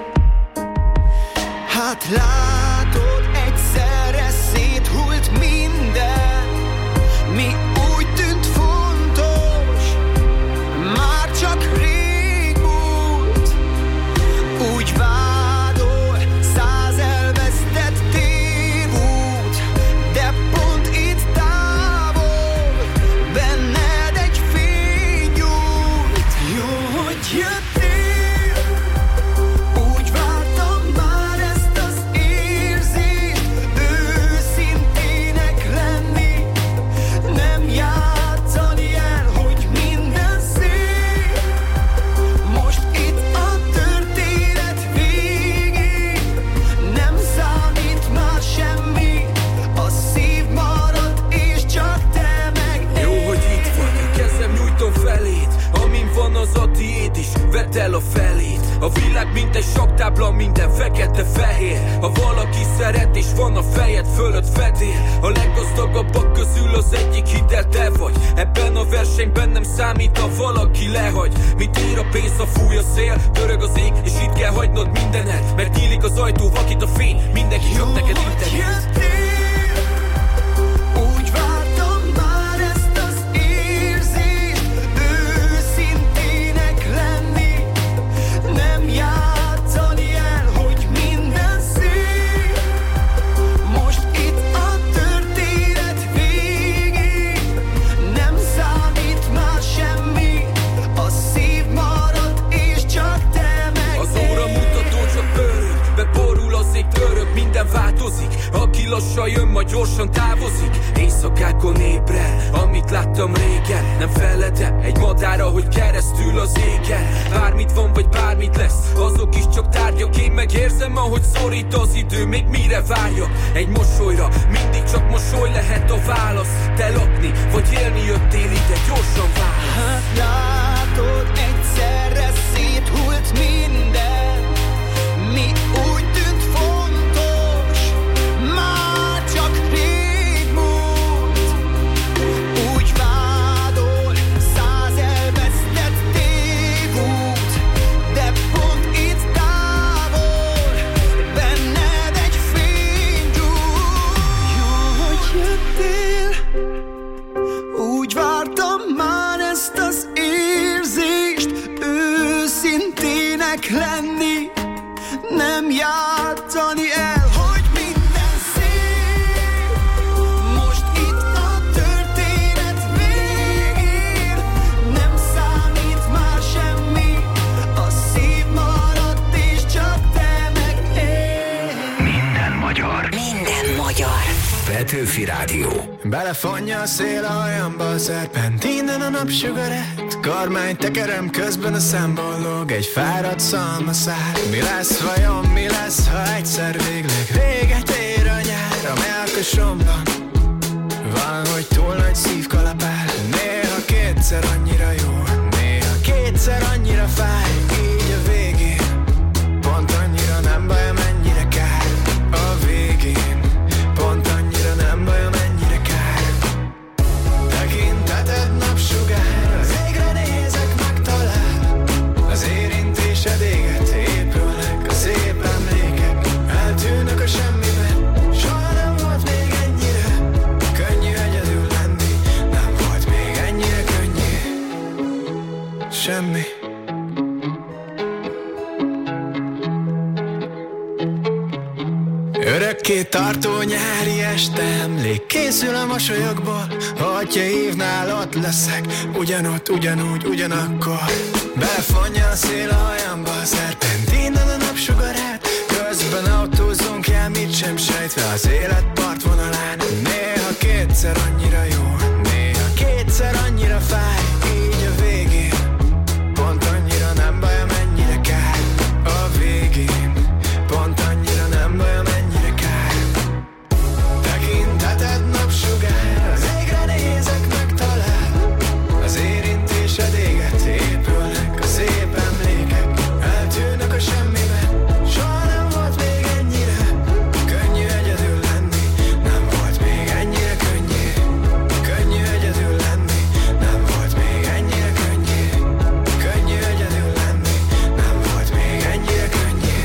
hát látod, egyszerre széthult minden, mi úgy tűnt fontos, már csak rég múlt. Úgy vádol száz elvesztett tévút, de pont itt távol benned egy fény nyújt. Jó, hogy jöttél, úgy vártam már ezt az érzést, őszintének lenni, nem játszani el, hogy minden szép. Most itt a történet végén, nem számít már semmi, a szív marad és csak te meg Jó, hogy itt vagy, a kezem nyújtom feléd, amin van az a tiéd is, vedd el a felét. A világ mint egy saktábla, minden fekete-fehér. Ha valaki szeret és van a fejed fölött fedél, a leggazdagabbak közül az egyik, hidd el, te vagy. Ebben a versenyben nem számít, ha valaki lehagy. Mit ír a pénz, ha fúj a szél, törög az ég, és itt kell hagynod mindenet, mert nyílik az ajtó, vakít a fény, mindenki jobb neked internet. Úgy vártam már ezt az érzést, őszintének lenni, nem játszani el, hogy minden szép. Most itt a történet végén, nem számít már semmi, a szív marad és csak te meg. Az óra mutató csak pörög, beborul az ég török, minden változik. Aki lassan jön, majd gyorsan távozik. Éjszakákon ébred, amit láttam régen. Nem feledem, egy madára, hogy keresztül az égen. Bármit van, vagy bármit lesz, azok is csak tárgyak. Én megérzem, ahogy szorít az idő, még mire várjak. Egy mosolyra, mindig csak mosoly lehet a válasz. Te lakni, vagy élni jöttél ide, gyorsan válasz. Hát látod, egyszerre széthult minden, mi úgy tűnt fontos, már csak rég múlt. Úgy vádol száz elvesztett tévút, de pont itt távol benned egy fény gyújt. Jó, hogy jöttél, úgy vártam már ezt az érzést, őszintének lenni, nem játszani el, hogy minden szép. Most itt a történet végén, nem számít már semmi, a szív maradt és csak te meg én. Minden magyar. Minden magyar. Petőfi Rádió. Belefonja a szél a hajamba, szerpentinen a napsugaret. Kormány tekerem, közben a szembollog egy fáradt szalmaszár. Mi lesz vajon, mi lesz, ha egyszer végleg véget ér a nyár? A melkosomban valahogy túl nagy szívkalapál. Néha kétszer annyira jó, néha kétszer annyira fáj. Így a végén pont annyira nem baj, mennyire kár. A végén pont annyira nem baj, mennyire kár. Tekinteted napsugár, az égre nézek, megtalál. Az érintésed éget, épülnek a szép emlékek. Eltűnök a semmiben, soha nem volt még ennyire könnyű egyedül lenni. Nem volt még ennyire könnyű semmi. Örökké tartó nyári este emlék készül a mosolyokból. Hogyha hívnál, ott leszek, ugyanott, ugyanúgy, ugyanakkor. Belefonja a szél a hajamba, szerpentinen a napsugarát. Közben autózunk el, mit sem sejtve az élet partvonalán. Néha két egyszer annyira jó, néha kétszer annyira fáj, így a végén pont annyira nem baj, amennyire kár. A végén pont annyira nem baj, amennyire kár. Tekinteted napsugár, az égre nézek, megtalál. Az érintésed éget, épülnek a szép emlékek, eltűnök a semmiben. Soha nem volt még ennyire könnyű egyedül lenni, nem volt még ennyire könnyű. Könnyű egyedül lenni, nem volt még ennyire könnyű. Könnyű egyedül lenni, nem volt még ennyire könnyű.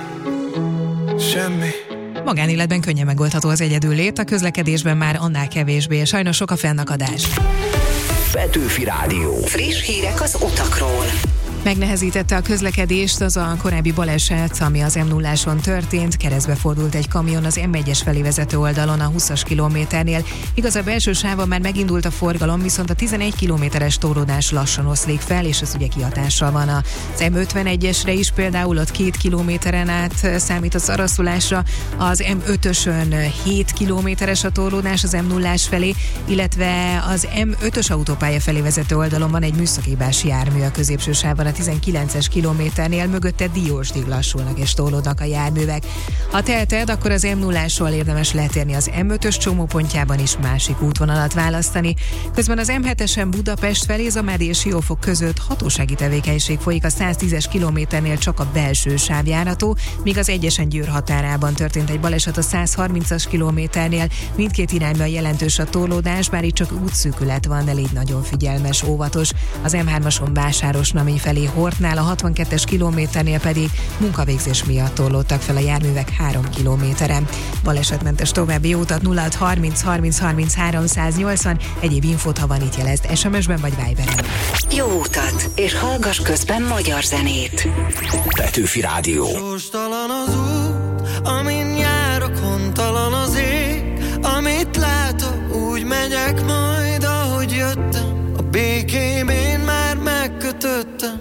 Semmi. Magánéletben könnyen megoldható az egyedüllét, a közlekedésben már annál kevésbé. Sajnos sok a fennakadás. Petőfi Rádió. Friss hírek az utakról. Megnehezítette a közlekedést az a korábbi baleset, ami az em nulláson történt. Keresztbe fordult egy kamion az em egyes felé vezető oldalon a húszas kilométernél. Igaz, a belső sávon már megindult a forgalom, viszont a tizenegy kilométeres torlódás lassan oszlik fel, és ez ugye kihatással van az em ötvenegyesre is, például ott két kilométeren át számít a szaraszulásra, az em ötösön hét kilométeres a torlódás az em nullás felé, illetve az em ötös autópálya felé vezető oldalon van egy műszakibás jármű a középső sávban a tizenkilences kilométernél, mögötte diósdig lassulnak és tolódnak a járművek. Ha teheted, akkor az em nullásról érdemes letérni az em ötös csomópontjában is másik útvonalat választani. Közben az em hetesen Budapest felé Zamádi és Siófok között hatósági tevékenység folyik, a száztízes kilométernél csak a belső sáv járható, míg az egyesen Győr határában történt egy baleset a százharmincas kilométernél. Mindkét irányban jelentős a torlódás, bár itt csak útszűkület van, de légy nagyon figyelmes, óvatos. Az em hármason Vásárosnamény felé Hortnál, a hatvankettes kilométernél pedig munkavégzés miatt torlódtak fel a járművek három kilométeren. Balesetmentes további utat nulla hat harminc harminc harminchárom nyolcvan, egyéb infót, ha van, itt jelezd es em es-ben vagy Viberen. Jó utat, és hallgass közben magyar zenét. Petőfi Rádió. Sorstalan az út, amin járok, hontalan az ég, amit látok, úgy megyek majd, ahogy jöttem. A békém én már megkötöttem.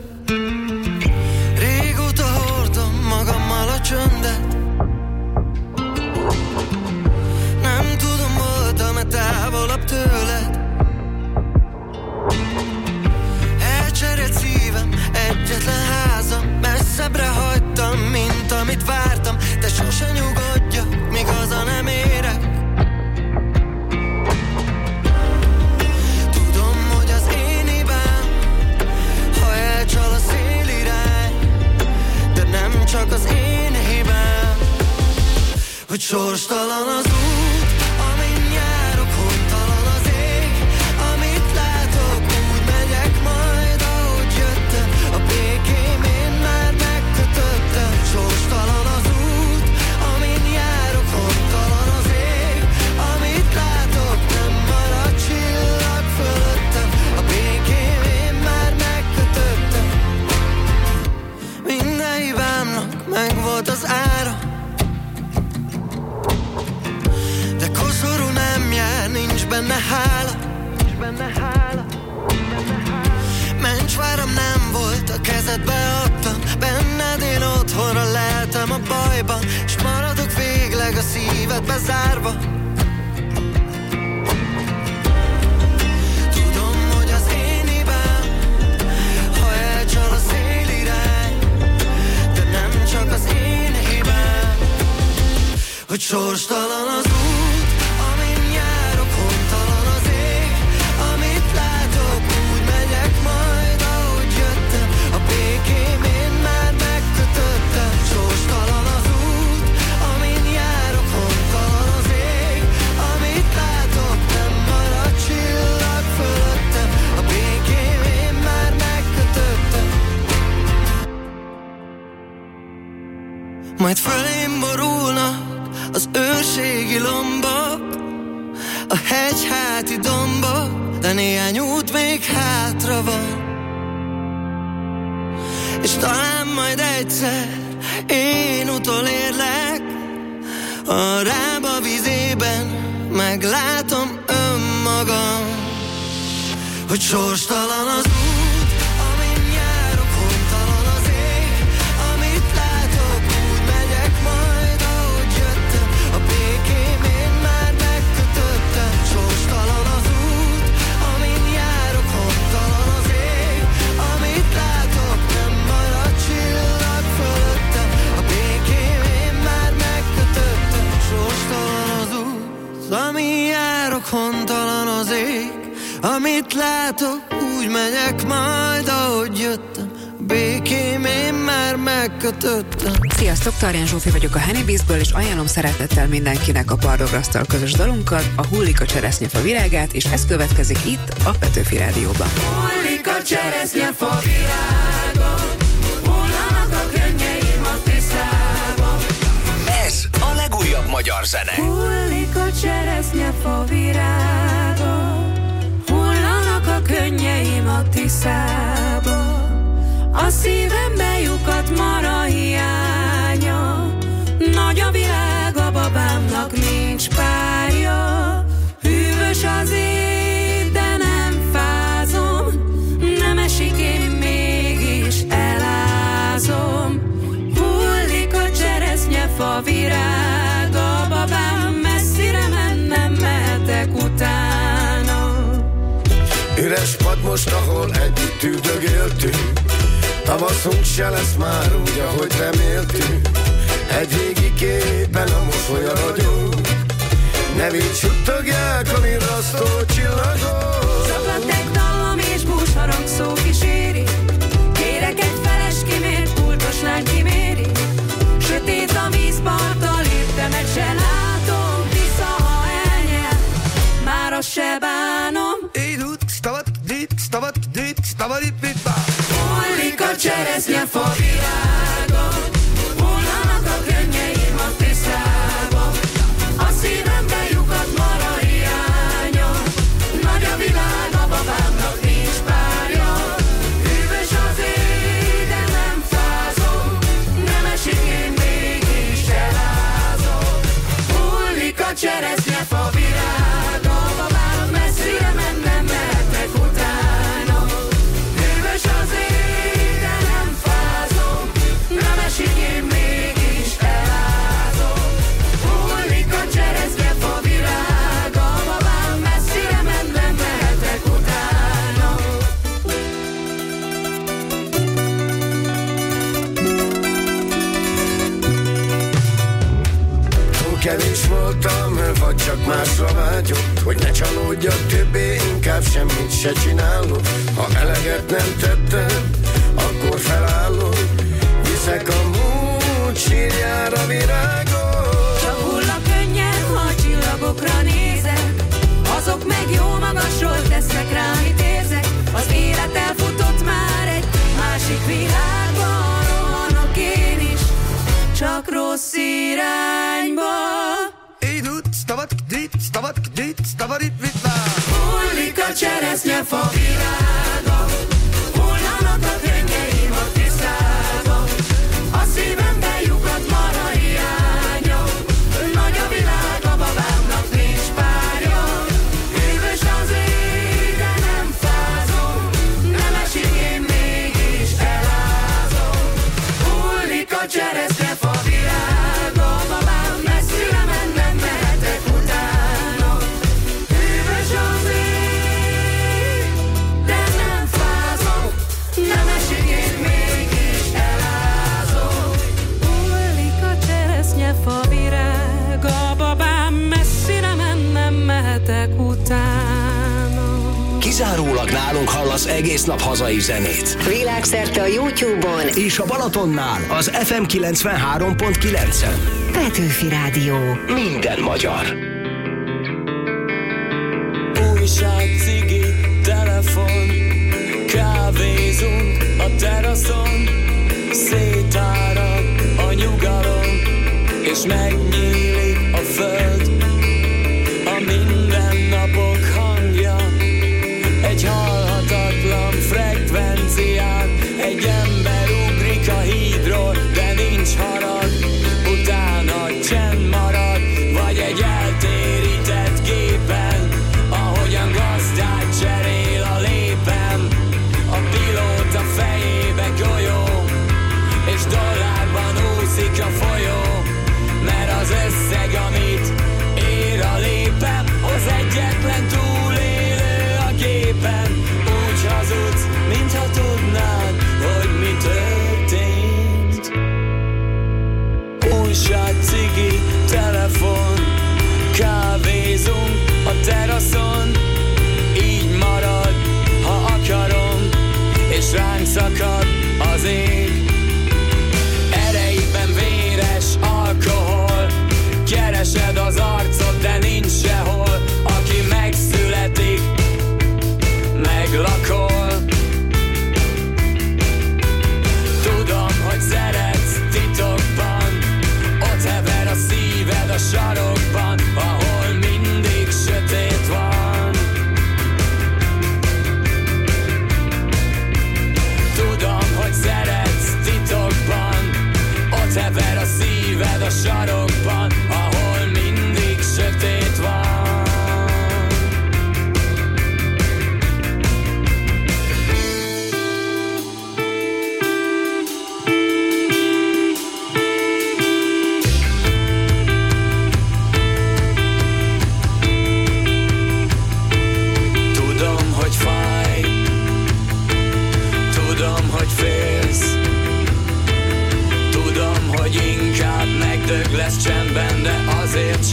Régóta hordom magammal a csöndet. Nem tudom, voltam-e távolabb tőled. Elcserélt szívem, egyetlen házam, messzebbre hagytam, mint amit vártam. De sose nyugodjak, míg haza nem érek. Csal a szélirány, de nem csak az én hibám, hogy sorstalan az út, amin járok, hontalan az ég, amit látok, úgy megyek majd, ahogy jöttem. A békém én már megkötöttem. Sorstalan az út, amin járok, hontalan az ég, amit látok, nem marad csillag fölöttem. A békém én már megkötöttem. Minden hibámnak megvolt az ára, de koszorú nem jár, nincs benne hála. Mencsváram nem volt, a kezedbe adtam, benned én otthonra lehetem a bajban, s maradok végleg a szívedbe zárva. Tudom, hogy az én hibám, ha elcsal a szélirány, de nem csak az én hibám, hogy sorstalan az út, amin járok, hontalan az ég, amit látok, úgy megyek majd, ahogy jöttem. A békém én már megkötöttem. Sorstalan az út, amin járok, hontalan az ég, amit látok, nem marad csillag fölöttem. A békém én már megkötöttem. Majd fölém borulnak az őrségi lombok, a hegyháti dombok, de néhány út még hátra van. És talán majd egyszer én utolérlek, a rába vizében meglátom önmagam, hogy sorstalan az út, amin járok, hontalan az ég, amit látok, úgy megyek majd, ahogy jöttem. A békém én már megkötöttem. Sorstalan hontalan az ég. Amit látok, úgy megyek majd, ahogy jöttem. Békém én már megkötöttem. Sziasztok, Tarján Zsófi vagyok a Honeybizből, és ajánlom szeretettel mindenkinek a Pardograsztal közös dalunkat, a Hullik a cseresznyefa virágát, és ez következik itt a Petőfi Rádióban. Hullik a cseresznyefa virága, hullanak a könnyeim a Tiszába. Ez a legújabb magyar zene. Hullik a cseresznyefa virága, hullanak a könnyeim a Tiszába. A szívembe lyukadt mara hiánya, nagy a világ, a babámnak nincs párja. Hűvös az ég, de nem fázom, nem esik, én mégis elázom. Hullik a cseresznyefa virága, babám messzire mennem, mehetek utána. Üres pad most, ahol együtt üldögéltünk, tavaszunk se lesz már úgy, ahogy reméltünk. Egy régi képen a mosolya ragyog, nevét suttogják a virrasztó csillagok. Zaklatek dallam és búsharang szó kíséri, kérek egy feles kimért, pultos lány kiméri. Sötét a vízparttal, értemet se látom, Tisza, ha elnyel, már azt se bánom. Hullik a cseresznyefa virága, hullanak a könnyeim a Tiszába. A szívembe lyukadt mara hiánya, nagy a világ, a babámnak nincs párja. Hűvös az ég, de nem fázom, nem esik, én mégis elázom. Hullik a cseresznyefa virága, babám messzire mennem, mehetek utána. Hűvös az ég, de nem fázom, nem esik, én mégis elázom. Hullik a cseresznyefa virága, babám messzire mennem, mehetek utána. Túl kevés voltam, vagy csak másra vágyok, hogy ne csalódjak többé, inkább semmit se csinálok. Ha eleget nem tettem, akkor felállok, viszek a múlt sírjára virágot. Csak hull a könnyed, ha a csillagokra nézek, azok meg jó magasról tesznek rá, amit érzek. Az élet elfutott már egy másik világba, rohanok én is, csak rossz irányba. Hullik a cseresznyefa virága, hullanak a könnyeim a Tiszába. A szívembe lyukadt mara hiánya, nagy a világ, a babámnak nincs párja. Hűvös az ég, de nem fázom, nem esik, én mégis elázom. Hullik a cseresznyefa virága, babám messzire mennem, mehetek utána. Hűvös az ég, de nem fázom, nem esik, én mégis elázom. Hullik a cseresznyefa virága, babám messzire mennem, mehetek utána. Kizárólag nálunk hallasz egész nap hazai zenét. Világszerte a YouTube-on És a Balatonnál az ef em kilencvenhárom pont kilencen. Petőfi Rádió. Minden magyar. Újság, cigi, telefon, kávézunk a teraszon, szétárad a nyugalom, és megnyílik a föld. A mindennapok hangja, egy halhatatlan frekvencián, egy ember ugrik a hídról, de nincs harag, utána csend marad, vagy egy eltérített gépen, ahogyan gazdát cserél a lépen. A pilóta fejébe golyó, és dollárban úszik a folyó, mert az összeg, amit ér a lépem, az egyetlen túlélő a gépen. Úgy hazudsz, mintha tudnád, hogy mi történt. Újság, cigi, telefon, kávézunk a teraszon,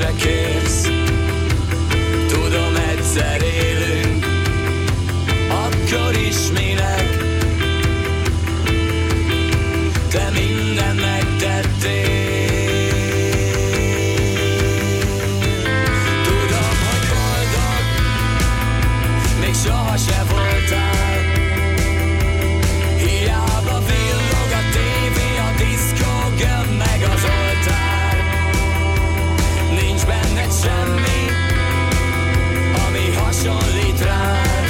se kérsz. Tudom, egyszer élünk, akkor is minek. Te minden megtettél. Tudom, hogy boldog még soha se voltál. Hiába villog a tévé, a diszkó, gömb meg az oltár. Nincs benned semmi, ami hasonlít rád.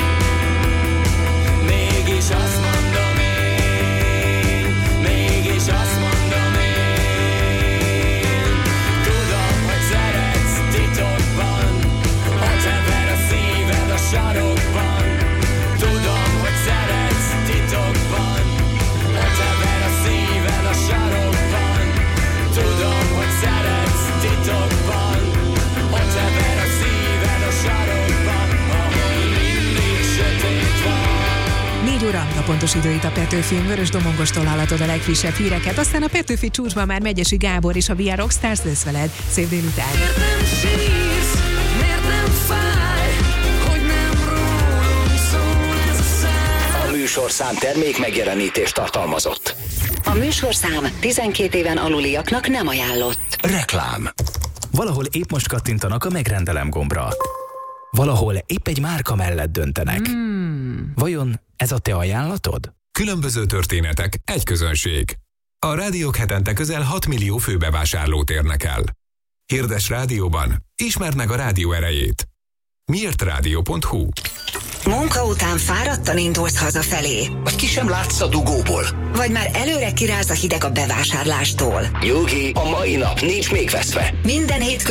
Mégis azt mondom én, mégis azt mondom én. Tudom, hogy szeretsz titokban, ott hever a szíved a sarokban. Tudom, hogy szeretsz titokban, ott hever a szíved a sarokban. Tudom, hogy szeretsz titokban, ott hever a szíved a sarokban, ahol mindig sötét van. Négy óra, a pontos idő itt a Petőfin, Vörös Domongostól hallatod a legfrissebb híreket, aztán a Petőfi csúcsban már Megyesi Gábor és a We Are Rockstars lesz veled. Szép délután! Miért nem sírsz, miért nem fáj, hogy nem rólunk szól ez a szám? A műsorszám termék megjelenítést tartalmazott. A műsorszám tizenkét éven aluliaknak nem ajánlott. Reklám. Valahol épp most kattintanak a megrendelem gombra. Valahol épp egy márka mellett döntenek. Hmm. Vajon ez a te ajánlatod? Különböző történetek, egy közönség. A rádiók hetente közel hat millió főbevásárlót érnek el. Hirdes rádióban, ismerd meg a rádió erejét. miért rádió pont hu. Munka után fáradtan indulsz hazafelé. Vagy ki sem látsz a dugóból. Vagy már előre kiráz a hideg a bevásárlástól. Nyugi, a mai nap nincs még veszve. Minden hét